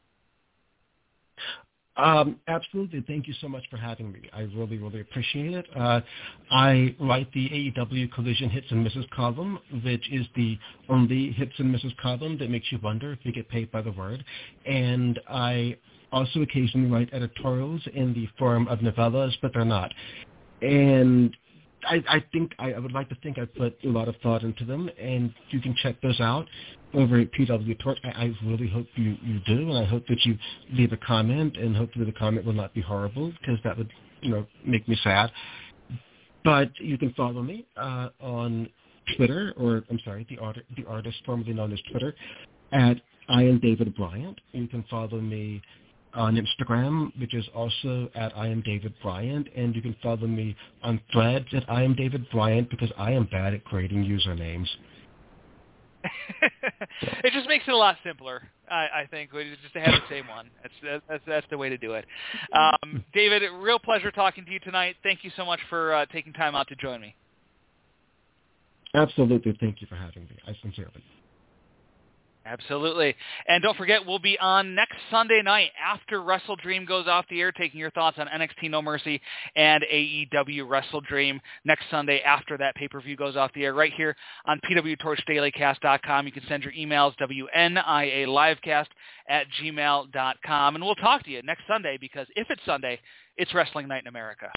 Um, absolutely. Thank you so much for having me. I really, really appreciate it. Uh, I write the A E W Collision Hits and Misses column, which is the only hits and misses column that makes you wonder if you get paid by the word. And I also occasionally write editorials in the form of novellas, but they're not. And I, I think I, I would like to think I put a lot of thought into them, and you can check those out over at P W Torch. I, I really hope you, you do, and I hope that you leave a comment, and hopefully the comment will not be horrible, because that would, you know, make me sad. But you can follow me uh, on Twitter, or I'm sorry, the, art, the artist formerly known as Twitter, at I am David Bryant. You can follow me on Instagram, which is also at I am David Bryant, and you can follow me on Threads at I am David Bryant, because I am bad at creating usernames. It just makes it a lot simpler, I, I think, just to have the same one. That's, that's that's the way to do it. Um, David, real pleasure talking to you tonight. Thank you so much for uh, taking time out to join me. Absolutely. Thank you for having me. I sincerely. Absolutely. And don't forget, we'll be on next Sunday night after Wrestle Dream goes off the air, taking your thoughts on N X T No Mercy and A E W Wrestle Dream next Sunday after that pay-per-view goes off the air, right here on P W Torch Daily Cast dot com. You can send your emails, W N I A Livecast at gmail dot com. And we'll talk to you next Sunday, because if it's Sunday, it's Wrestling Night in America.